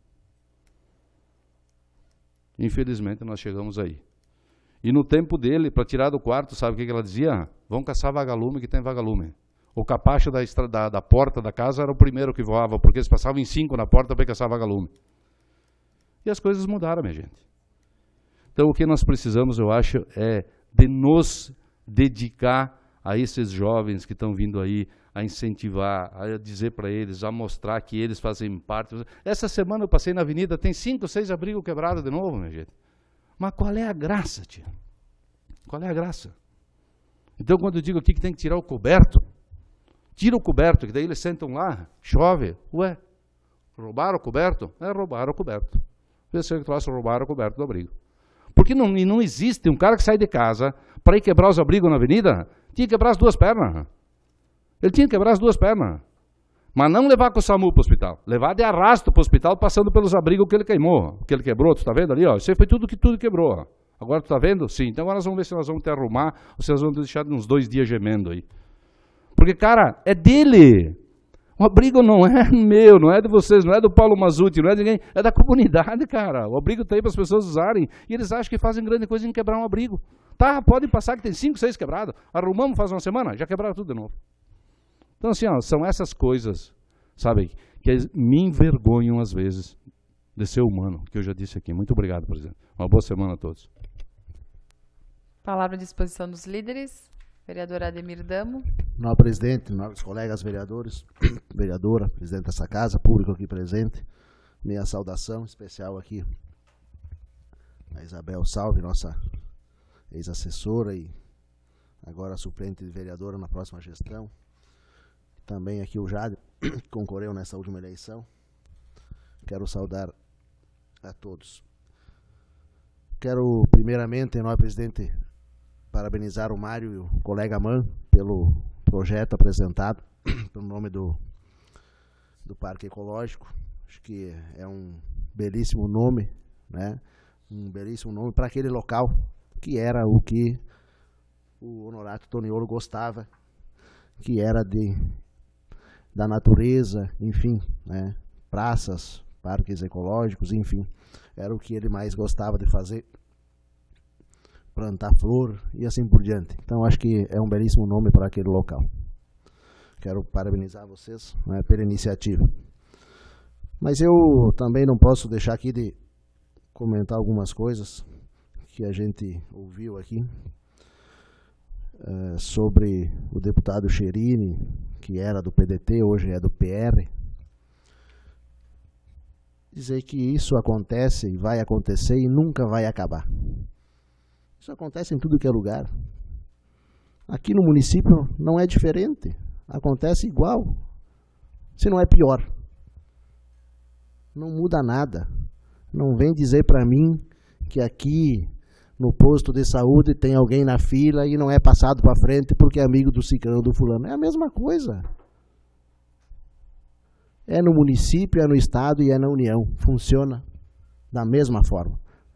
Infelizmente, nós chegamos aí. E no tempo dele, para tirar do quarto, sabe o que, que ela dizia? Vão caçar vagalume que tem vagalume. O capacho da, da, da porta da casa era o primeiro que voava, porque eles passavam em cinco na porta para caçar vagalume. E as coisas mudaram, minha gente. Então, o que nós precisamos, eu acho, é de nos dedicar a esses jovens que estão vindo aí, a incentivar, a dizer para eles, a mostrar que eles fazem parte. Essa semana eu passei na avenida, tem cinco, seis abrigos quebrados de novo, minha gente. Mas qual é a graça, tia? Qual é a graça? Então, quando eu digo aqui que tem que tirar o coberto, tira o coberto, que daí eles sentam lá, chove. Ué, roubaram o coberto? É, roubaram o coberto. Vê se eu trouxe roubaram o coberto do abrigo. Porque não, não existe um cara que sai de casa para ir quebrar os abrigos na avenida, tinha que quebrar as duas pernas. Ele tinha que quebrar as duas pernas. Mas não levar com o SAMU para o hospital. Levar de arrasto para o hospital, passando pelos abrigos que ele queimou, que ele quebrou. Tu está vendo ali? Ó? Isso aí foi tudo que tudo quebrou. Ó. Agora tu está vendo? Sim. Então agora nós vamos ver se nós vamos te arrumar ou se nós vamos deixar uns dois dias gemendo aí. Porque, cara, é dele. O abrigo não é meu, não é de vocês, não é do Paulo Mazzutti, não é de ninguém, é da comunidade, cara. O abrigo está aí para as pessoas usarem. E eles acham que fazem grande coisa em quebrar um abrigo. Tá, pode passar que tem cinco, seis quebrados. Arrumamos faz uma semana, já quebraram tudo de novo. Então, assim, ó, são essas coisas, sabe, que me envergonham às vezes de ser humano, que eu já disse aqui. Muito obrigado, presidente. Uma boa semana a todos. Palavra à disposição dos líderes. Vereador Ademir Damo. Nobre presidente, nobres colegas vereadores, vereadora, presidente dessa casa, público aqui presente, minha saudação especial aqui a Isabel Salve, nossa ex-assessora e agora suplente de vereadora na próxima gestão. Também aqui o Jade, que concorreu nessa última eleição. Quero saudar a todos. Quero, primeiramente, nobre presidente, parabenizar o Mário e o colega Man pelo projeto apresentado, pelo nome do, do Parque Ecológico. Acho que é um belíssimo nome, né? Um belíssimo nome para aquele local, que era o que o Honorato Toniolo gostava, que era de, da natureza, enfim, né? Praças, parques ecológicos, enfim, era o que ele mais gostava de fazer. Plantar flor e assim por diante. Então acho que é um belíssimo nome para aquele local. Quero parabenizar vocês, né, pela iniciativa. Mas eu também não posso deixar aqui de comentar algumas coisas que a gente ouviu aqui uh, sobre o deputado Cherini, que era do P D T, hoje é do P R. Dizer que isso acontece e vai acontecer e nunca vai acabar. Isso acontece em tudo que é lugar. Aqui no município não é diferente. Acontece igual. Se não é pior. Não muda nada. Não vem dizer para mim que aqui no posto de saúde tem alguém na fila e não é passado para frente porque é amigo do ciclano do fulano. É a mesma coisa. É no município, é no estado e é na União. Funciona da mesma forma.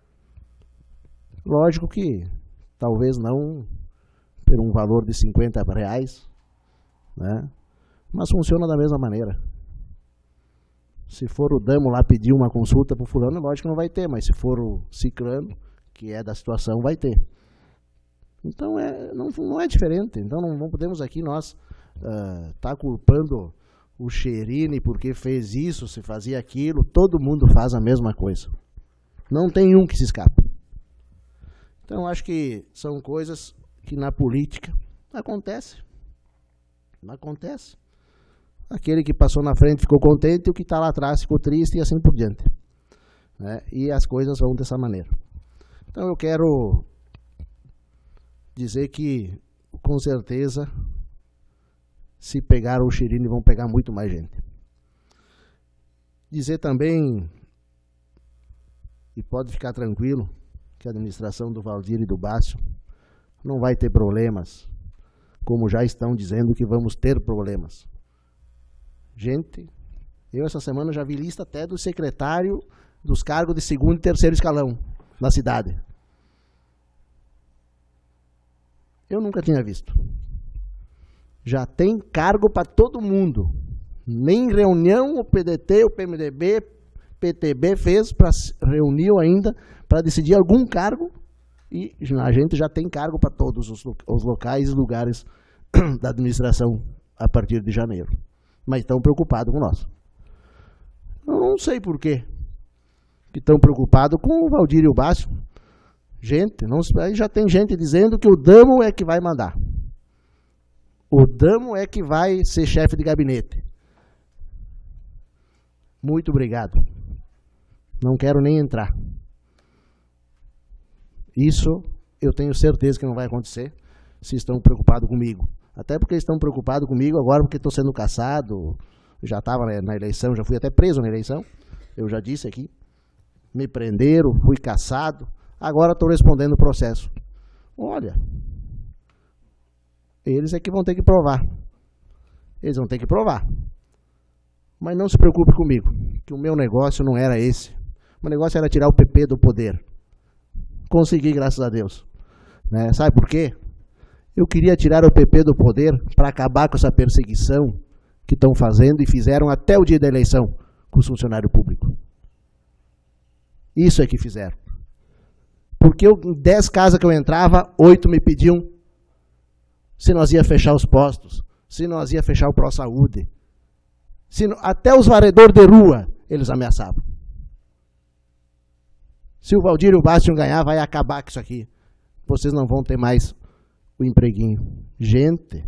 Lógico que talvez não por um valor de cinquenta reais, né? Mas funciona da mesma maneira. Se for o Damo lá pedir uma consulta para o fulano, lógico que não vai ter, mas se for o ciclano, que é da situação, vai ter. Então é, não, não é diferente. Então não, não podemos aqui nós estar uh, tá culpando o Cherini porque fez isso, se fazia aquilo. Todo mundo faz a mesma coisa. Não tem um que se escapa. Então acho que são coisas que na política acontece. Não acontece. Aquele que passou na frente ficou contente, e o que está lá atrás ficou triste e assim por diante. Né? E as coisas vão dessa maneira. Então eu quero dizer que, com certeza, se pegaram o Cherini, vão pegar muito mais gente. Dizer também, e pode ficar tranquilo, que a administração do Valdir e do Bácio não vai ter problemas, como já estão dizendo que vamos ter problemas. Gente, eu essa semana já vi lista até do secretário dos cargos de segundo e terceiro escalão na cidade. Eu nunca tinha visto. Já tem cargo para todo mundo. Nem reunião o P D T, o P M D B, P T B fez, para reuniu ainda para decidir algum cargo, e a gente já tem cargo para todos os, os locais e lugares da administração a partir de janeiro. Mas estão preocupados com nós. Eu não sei por quê que estão preocupados com o Valdir e o Bácio. Gente, não, aí já tem gente dizendo que o Damo é que vai mandar. O Damo é que vai ser chefe de gabinete. Muito obrigado. Não quero nem entrar. Isso eu tenho certeza que não vai acontecer se estão preocupados comigo. Até porque estão preocupados comigo agora porque estou sendo caçado. Já estava na eleição, já fui até preso na eleição. Eu já disse aqui. Me prenderam, fui caçado. Agora estou respondendo o processo. Olha, eles é que vão ter que provar. Eles vão ter que provar. Mas não se preocupe comigo, que o meu negócio não era esse. O meu negócio era tirar o P P do poder. Consegui, graças a Deus. Né? Sabe por quê? Eu queria tirar o P P do poder para acabar com essa perseguição que estão fazendo e fizeram até o dia da eleição com os funcionários públicos. Isso é que fizeram. Porque eu, em dez casas que eu entrava, oito me pediam se nós ia fechar os postos, se nós ia fechar o Pró-Saúde. Se, até os varredores de rua, eles ameaçavam. Se o Valdir e o Bastian ganhar, vai acabar com isso aqui. Vocês não vão ter mais o empreguinho. Gente,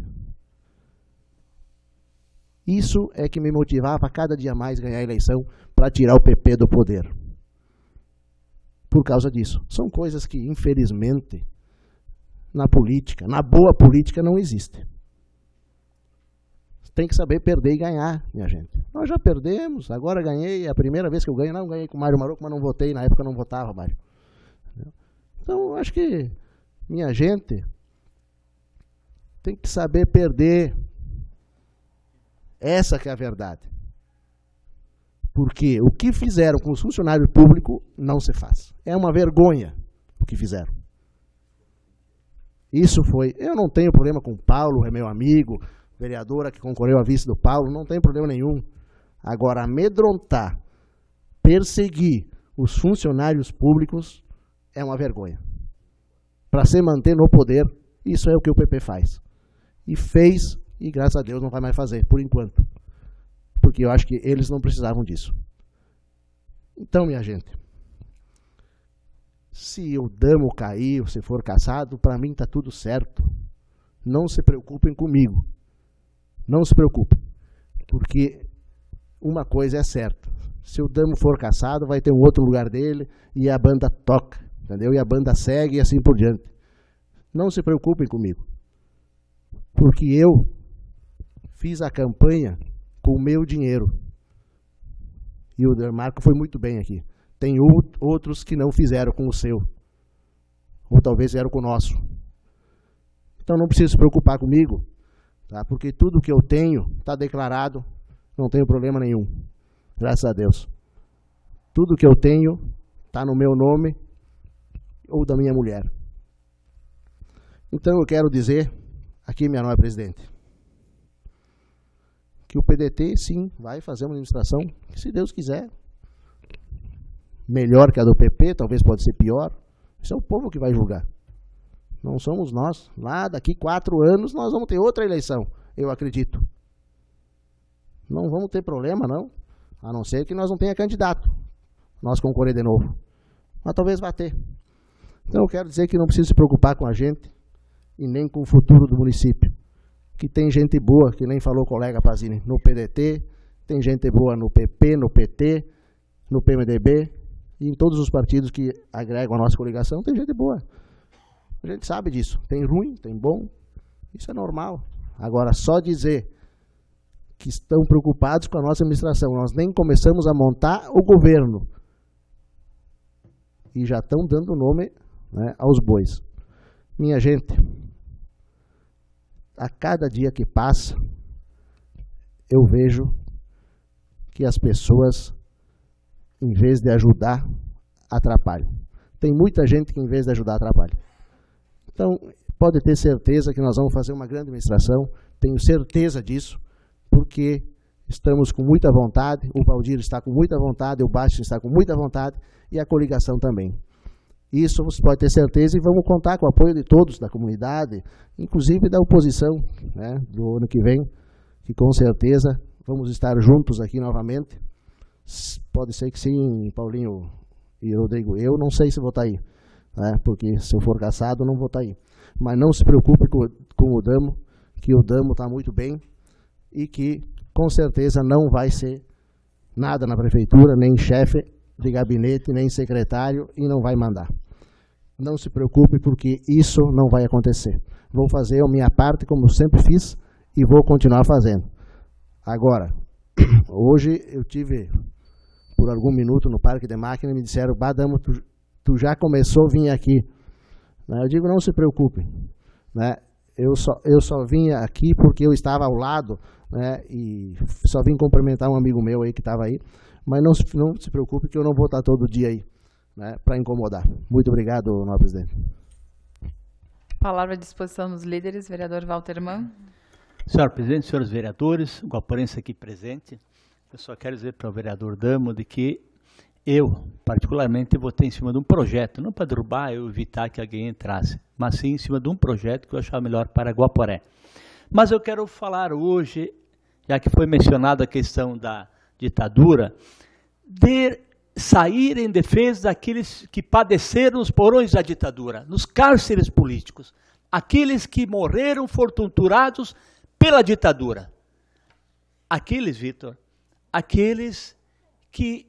isso é que me motivava a cada dia mais ganhar a eleição para tirar o P P do poder. Por causa disso. São coisas que, infelizmente, na política, na boa política, não existem. Tem que saber perder e ganhar, minha gente. Nós já perdemos, agora ganhei, é a primeira vez que eu ganho, não ganhei com o Mário Maroco, mas não votei, na época eu não votava, Mário. Então, acho que, minha gente, tem que saber perder. Essa que é a verdade. Porque o que fizeram com os funcionários públicos não se faz. É uma vergonha o que fizeram. Isso foi... Eu não tenho problema com o Paulo, é meu amigo, vereadora que concorreu a vice do Paulo, não tem problema nenhum. Agora, amedrontar, perseguir os funcionários públicos é uma vergonha. Para se manter no poder, isso é o que o P P faz. E fez, e graças a Deus não vai mais fazer, por enquanto. Porque eu acho que eles não precisavam disso. Então, minha gente, se o Damo cair, ou se for caçado, para mim está tudo certo. Não se preocupem comigo. Não se preocupem. Porque uma coisa é certa. Se o Damo for caçado, vai ter um outro lugar dele e a banda toca. Entendeu? E a banda segue e assim por diante. Não se preocupem comigo. Porque eu fiz a campanha com o meu dinheiro. E o Marco foi muito bem aqui. Tem outros que não fizeram com o seu. Ou talvez fizeram com o nosso. Então não precisa se preocupar comigo, tá? Porque tudo que eu tenho está declarado, não tenho problema nenhum. Graças a Deus. Tudo que eu tenho está no meu nome ou da minha mulher. Então eu quero dizer, aqui minha nova presidente, que o P D T sim vai fazer uma administração, que, se Deus quiser, melhor que a do P P, talvez pode ser pior. Isso é o povo que vai julgar. Não somos nós. Lá daqui quatro anos nós vamos ter outra eleição, eu acredito. Não vamos ter problema, não. A não ser que nós não tenha candidato. Nós concorrer de novo. Mas talvez vá ter. Então eu quero dizer que não precisa se preocupar com a gente e nem com o futuro do município. Que tem gente boa, que nem falou o colega Pazini, no P D T, tem gente boa no P P, no P T, no P M D B, e em todos os partidos que agregam a nossa coligação, tem gente boa. A gente sabe disso. Tem ruim, tem bom, isso é normal. Agora, só dizer que estão preocupados com a nossa administração, nós nem começamos a montar o governo, e já estão dando nome, né, aos bois. Minha gente, a cada dia que passa, eu vejo que as pessoas, em vez de ajudar, atrapalham. Tem muita gente que, em vez de ajudar, atrapalha. Então, pode ter certeza que nós vamos fazer uma grande administração, tenho certeza disso, porque estamos com muita vontade, o Valdir está com muita vontade, o Bastian está com muita vontade, e a coligação também. Isso você pode ter certeza, e vamos contar com o apoio de todos, da comunidade, inclusive da oposição, né, do ano que vem, que com certeza vamos estar juntos aqui novamente. Pode ser que sim, Paulinho e Rodrigo. Eu não sei se vou estar aí, né, porque se eu for caçado, não vou estar aí. Mas não se preocupe com, com o Damo, que o Damo está muito bem e que com certeza não vai ser nada na prefeitura, nem chefe de gabinete, nem secretário, e não vai mandar. Não se preocupe, porque isso não vai acontecer. Vou fazer a minha parte, como eu sempre fiz, e vou continuar fazendo. Agora, hoje eu tive, por algum minuto, no Parque de Máquina, e me disseram, Badamo, tu, tu já começou a vir aqui. Eu digo, não se preocupe. Né? Eu, só, eu só vim aqui porque eu estava ao lado, né, e só vim cumprimentar um amigo meu aí que estava aí. Mas não se, não se preocupe que eu não vou estar todo dia aí, né, para incomodar. Muito obrigado, nobre presidente. Palavra à disposição dos líderes, vereador Walter Mann. Senhor presidente, senhores vereadores, com a aparência aqui presente, eu só quero dizer para o vereador Damo de que eu, particularmente, votei em cima de um projeto, não para derrubar ou evitar que alguém entrasse, mas sim em cima de um projeto que eu achava melhor para Guaporé. Mas eu quero falar hoje, já que foi mencionada a questão da ditadura, de sair em defesa daqueles que padeceram os porões da ditadura, nos cárceres políticos, aqueles que morreram, foram torturados pela ditadura. Aqueles, Vitor, aqueles que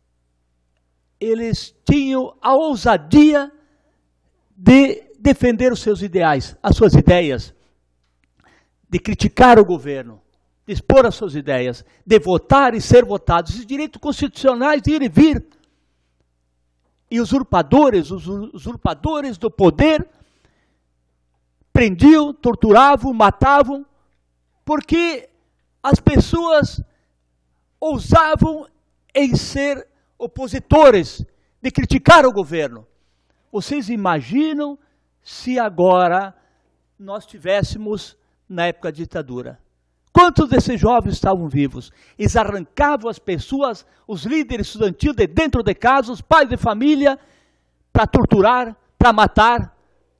eles tinham a ousadia de defender os seus ideais, as suas ideias, de criticar o governo, de expor as suas ideias, de votar e ser votados, os direitos constitucionais de ir e vir. E usurpadores, os usurpadores do poder, prendiam, torturavam, matavam, porque as pessoas ousavam em ser opositores, de criticar o governo. Vocês imaginam se agora nós tivéssemos na época da ditadura? Quantos desses jovens estavam vivos? Eles arrancavam as pessoas, os líderes estudantis de dentro de casa, os pais de família, para torturar, para matar.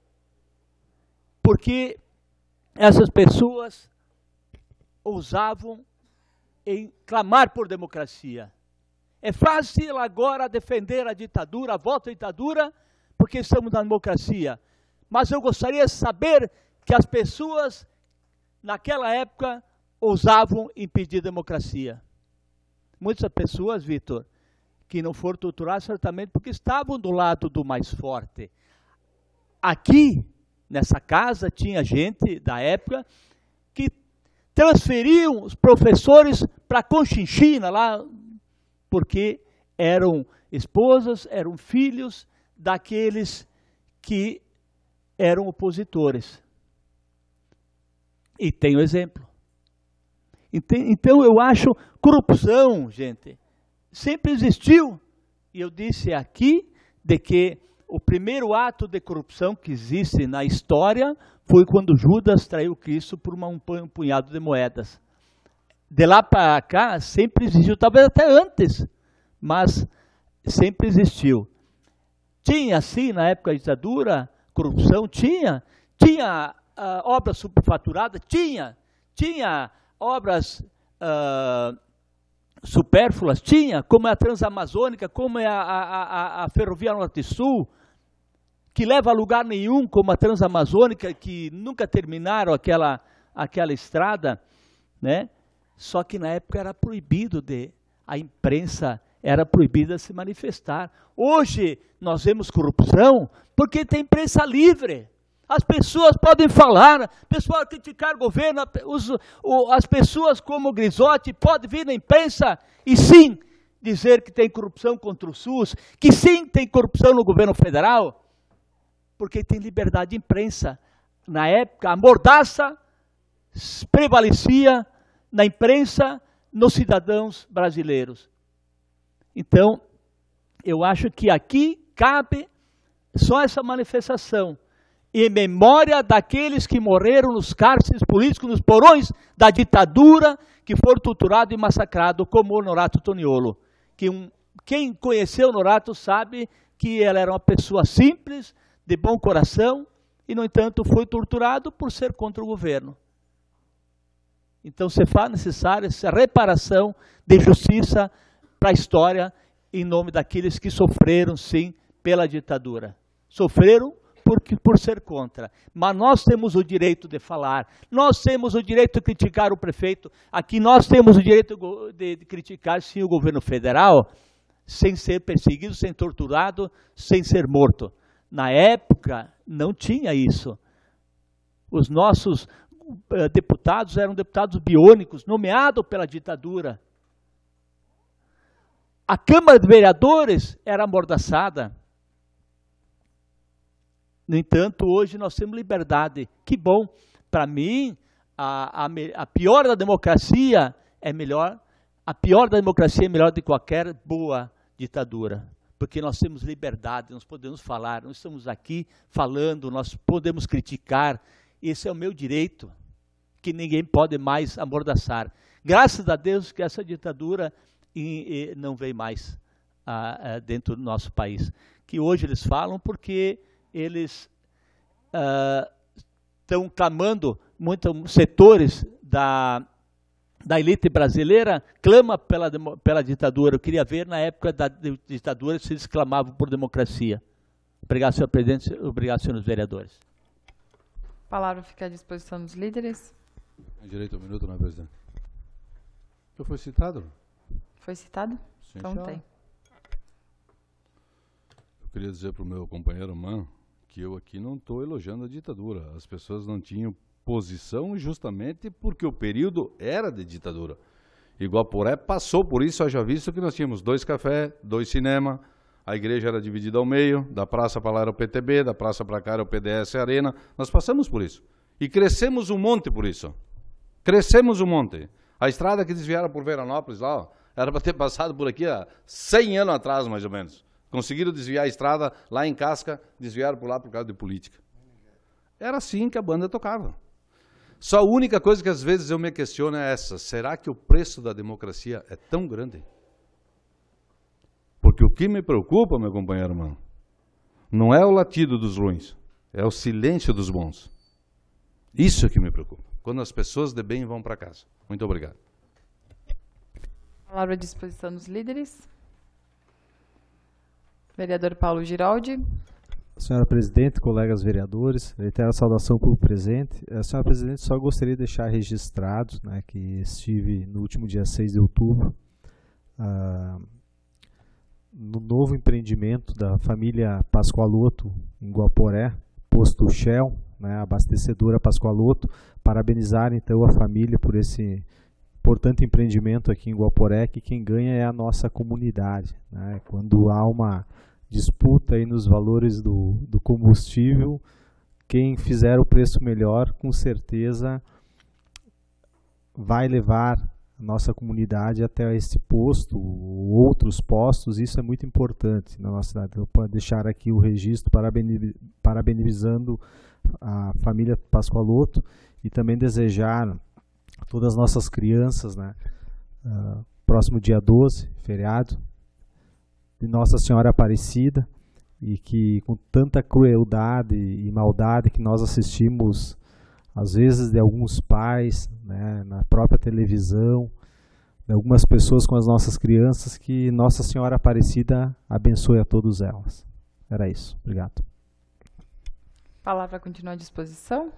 Porque essas pessoas ousavam em clamar por democracia. É fácil agora defender a ditadura, a volta à ditadura, porque estamos na democracia. Mas eu gostaria de saber que as pessoas, naquela época, ousavam impedir a democracia. Muitas pessoas, Vitor, que não foram torturadas certamente porque estavam do lado do mais forte. Aqui, nessa casa, tinha gente da época que transferiam os professores para Conchinchina, lá, porque eram esposas, eram filhos daqueles que eram opositores. E tem o exemplo. Então, eu acho corrupção, gente, sempre existiu. E eu disse aqui, de que o primeiro ato de corrupção que existe na história foi quando Judas traiu Cristo por uma, um punhado de moedas. De lá para cá, sempre existiu, talvez até antes, mas sempre existiu. Tinha, sim, na época da ditadura, corrupção? Tinha. Tinha uh, obras superfaturadas? Tinha. Tinha obras uh, supérfluas? Tinha, como é a Transamazônica, como é a, a, a, a Ferrovia Norte-Sul, que leva a lugar nenhum, como a Transamazônica, que nunca terminaram aquela, aquela estrada, né? Só que na época era proibido, de, a imprensa era proibida de se manifestar. Hoje nós vemos corrupção porque tem imprensa livre. As pessoas podem falar, pessoal criticar o governo, os, o, as pessoas como o Grisotti podem vir na imprensa e sim dizer que tem corrupção contra o SUS, que sim tem corrupção no governo federal, porque tem liberdade de imprensa. Na época, a mordaça prevalecia na imprensa, nos cidadãos brasileiros. Então, eu acho que aqui cabe só essa manifestação, em memória daqueles que morreram nos cárceres políticos, nos porões da ditadura, que foram torturados e massacrados, como o Norato Toniolo. Que um, quem conheceu o Norato sabe que ela era uma pessoa simples, de bom coração, e, no entanto, foi torturado por ser contra o governo. Então, se faz necessária essa reparação de justiça para a história, em nome daqueles que sofreram, sim, pela ditadura. Sofreram porque, por ser contra. Mas nós temos o direito de falar, nós temos o direito de criticar o prefeito, aqui nós temos o direito de, de criticar, sim, o governo federal, sem ser perseguido, sem torturado, sem ser morto. Na época, não tinha isso. Os nossos uh, deputados eram deputados biônicos, nomeados pela ditadura. A Câmara de Vereadores era amordaçada. No entanto, hoje nós temos liberdade. Que bom. Para mim, a, a, a pior da democracia é melhor, a pior da democracia é melhor de qualquer boa ditadura. Porque nós temos liberdade, nós podemos falar, nós estamos aqui falando, nós podemos criticar. Esse é o meu direito, que ninguém pode mais amordaçar. Graças a Deus que essa ditadura e, e não vem mais ah, ah, dentro do nosso país. Que hoje eles falam porque eles estão ah, clamando, muitos setores da... da elite brasileira, clama pela, pela ditadura. Eu queria ver, na época da ditadura, se eles clamavam por democracia. Obrigado, senhor presidente. Obrigado, senhores vereadores. A palavra fica à disposição dos líderes. Tem direito a um minuto, não é, presidente? Eu fui citado? Foi citado? Sim, então senhora. Tem. Eu queria dizer para o meu companheiro Man que eu aqui não estou elogiando a ditadura. As pessoas não tinham posição justamente porque o período era de ditadura. Iguaporé passou por isso, haja visto que nós tínhamos dois cafés, dois cinemas, a igreja era dividida ao meio, da praça para lá era o P T B, da praça para cá era o P D S Arena, nós passamos por isso. E crescemos um monte por isso. Crescemos um monte. A estrada que desviaram por Veranópolis lá, ó, era para ter passado por aqui há cem anos atrás, mais ou menos. Conseguiram desviar a estrada lá em Casca, desviaram por lá por causa de política. Era assim que a banda tocava. Só a única coisa que às vezes eu me questiono é essa: será que o preço da democracia é tão grande? Porque o que me preocupa, meu companheiro irmão, não é o latido dos ruins, é o silêncio dos bons. Isso é que me preocupa, quando as pessoas de bem vão para casa. Muito obrigado. Palavra à disposição dos líderes. Vereador Paulo Giraldi. Senhora Presidente, colegas vereadores, reitero a saudação pelo presente. A senhora Presidente, só gostaria de deixar registrado, né, que estive no último dia seis de outubro ah, no novo empreendimento da família Pascoaloto em Guaporé, posto Shell, né, abastecedora Pascoaloto. Parabenizar então a família por esse importante empreendimento aqui em Guaporé, que quem ganha é a nossa comunidade, né? Quando há uma disputa aí nos valores do, do combustível, quem fizer o preço melhor, com certeza vai levar a nossa comunidade até esse posto, ou outros postos, isso é muito importante na nossa cidade. Eu posso deixar aqui o registro parabenizando a família Pascoaloto e também desejar a todas as nossas crianças, né, uh, próximo dia doze, feriado, de Nossa Senhora Aparecida, e que com tanta crueldade e maldade que nós assistimos, às vezes, de alguns pais, né, na própria televisão, de algumas pessoas com as nossas crianças, que Nossa Senhora Aparecida abençoe a todos elas. Era isso. Obrigado. A palavra continua à disposição.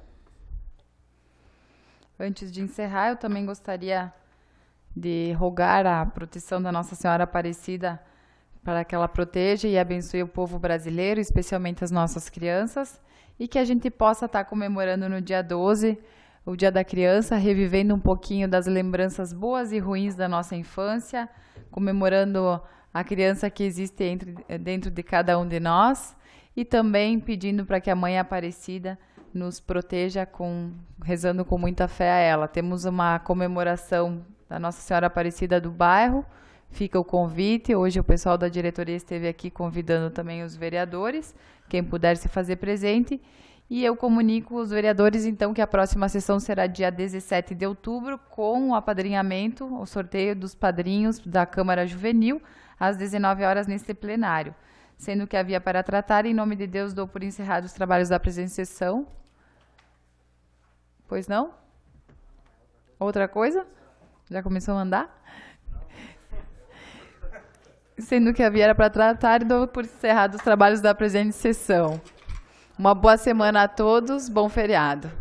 Antes de encerrar, eu também gostaria de rogar a proteção da Nossa Senhora Aparecida para que ela proteja e abençoe o povo brasileiro, especialmente as nossas crianças, e que a gente possa estar comemorando no dia doze, o Dia da Criança, revivendo um pouquinho das lembranças boas e ruins da nossa infância, comemorando a criança que existe entre, dentro de cada um de nós, e também pedindo para que a Mãe Aparecida nos proteja, com, rezando com muita fé a ela. Temos uma comemoração da Nossa Senhora Aparecida do bairro, fica o convite. Hoje o pessoal da diretoria esteve aqui convidando também os vereadores, quem puder se fazer presente. E eu comunico aos vereadores, então, que a próxima sessão será dia dezessete de outubro, com o apadrinhamento, o sorteio dos padrinhos da Câmara Juvenil, às dezenove horas neste plenário. Sendo que havia para tratar, em nome de Deus, dou por encerrados os trabalhos da presente sessão. Pois não? Outra coisa? Já começou a andar? Sendo que havia para tratar, dou por encerrados os trabalhos da presente sessão. Uma boa semana a todos, bom feriado.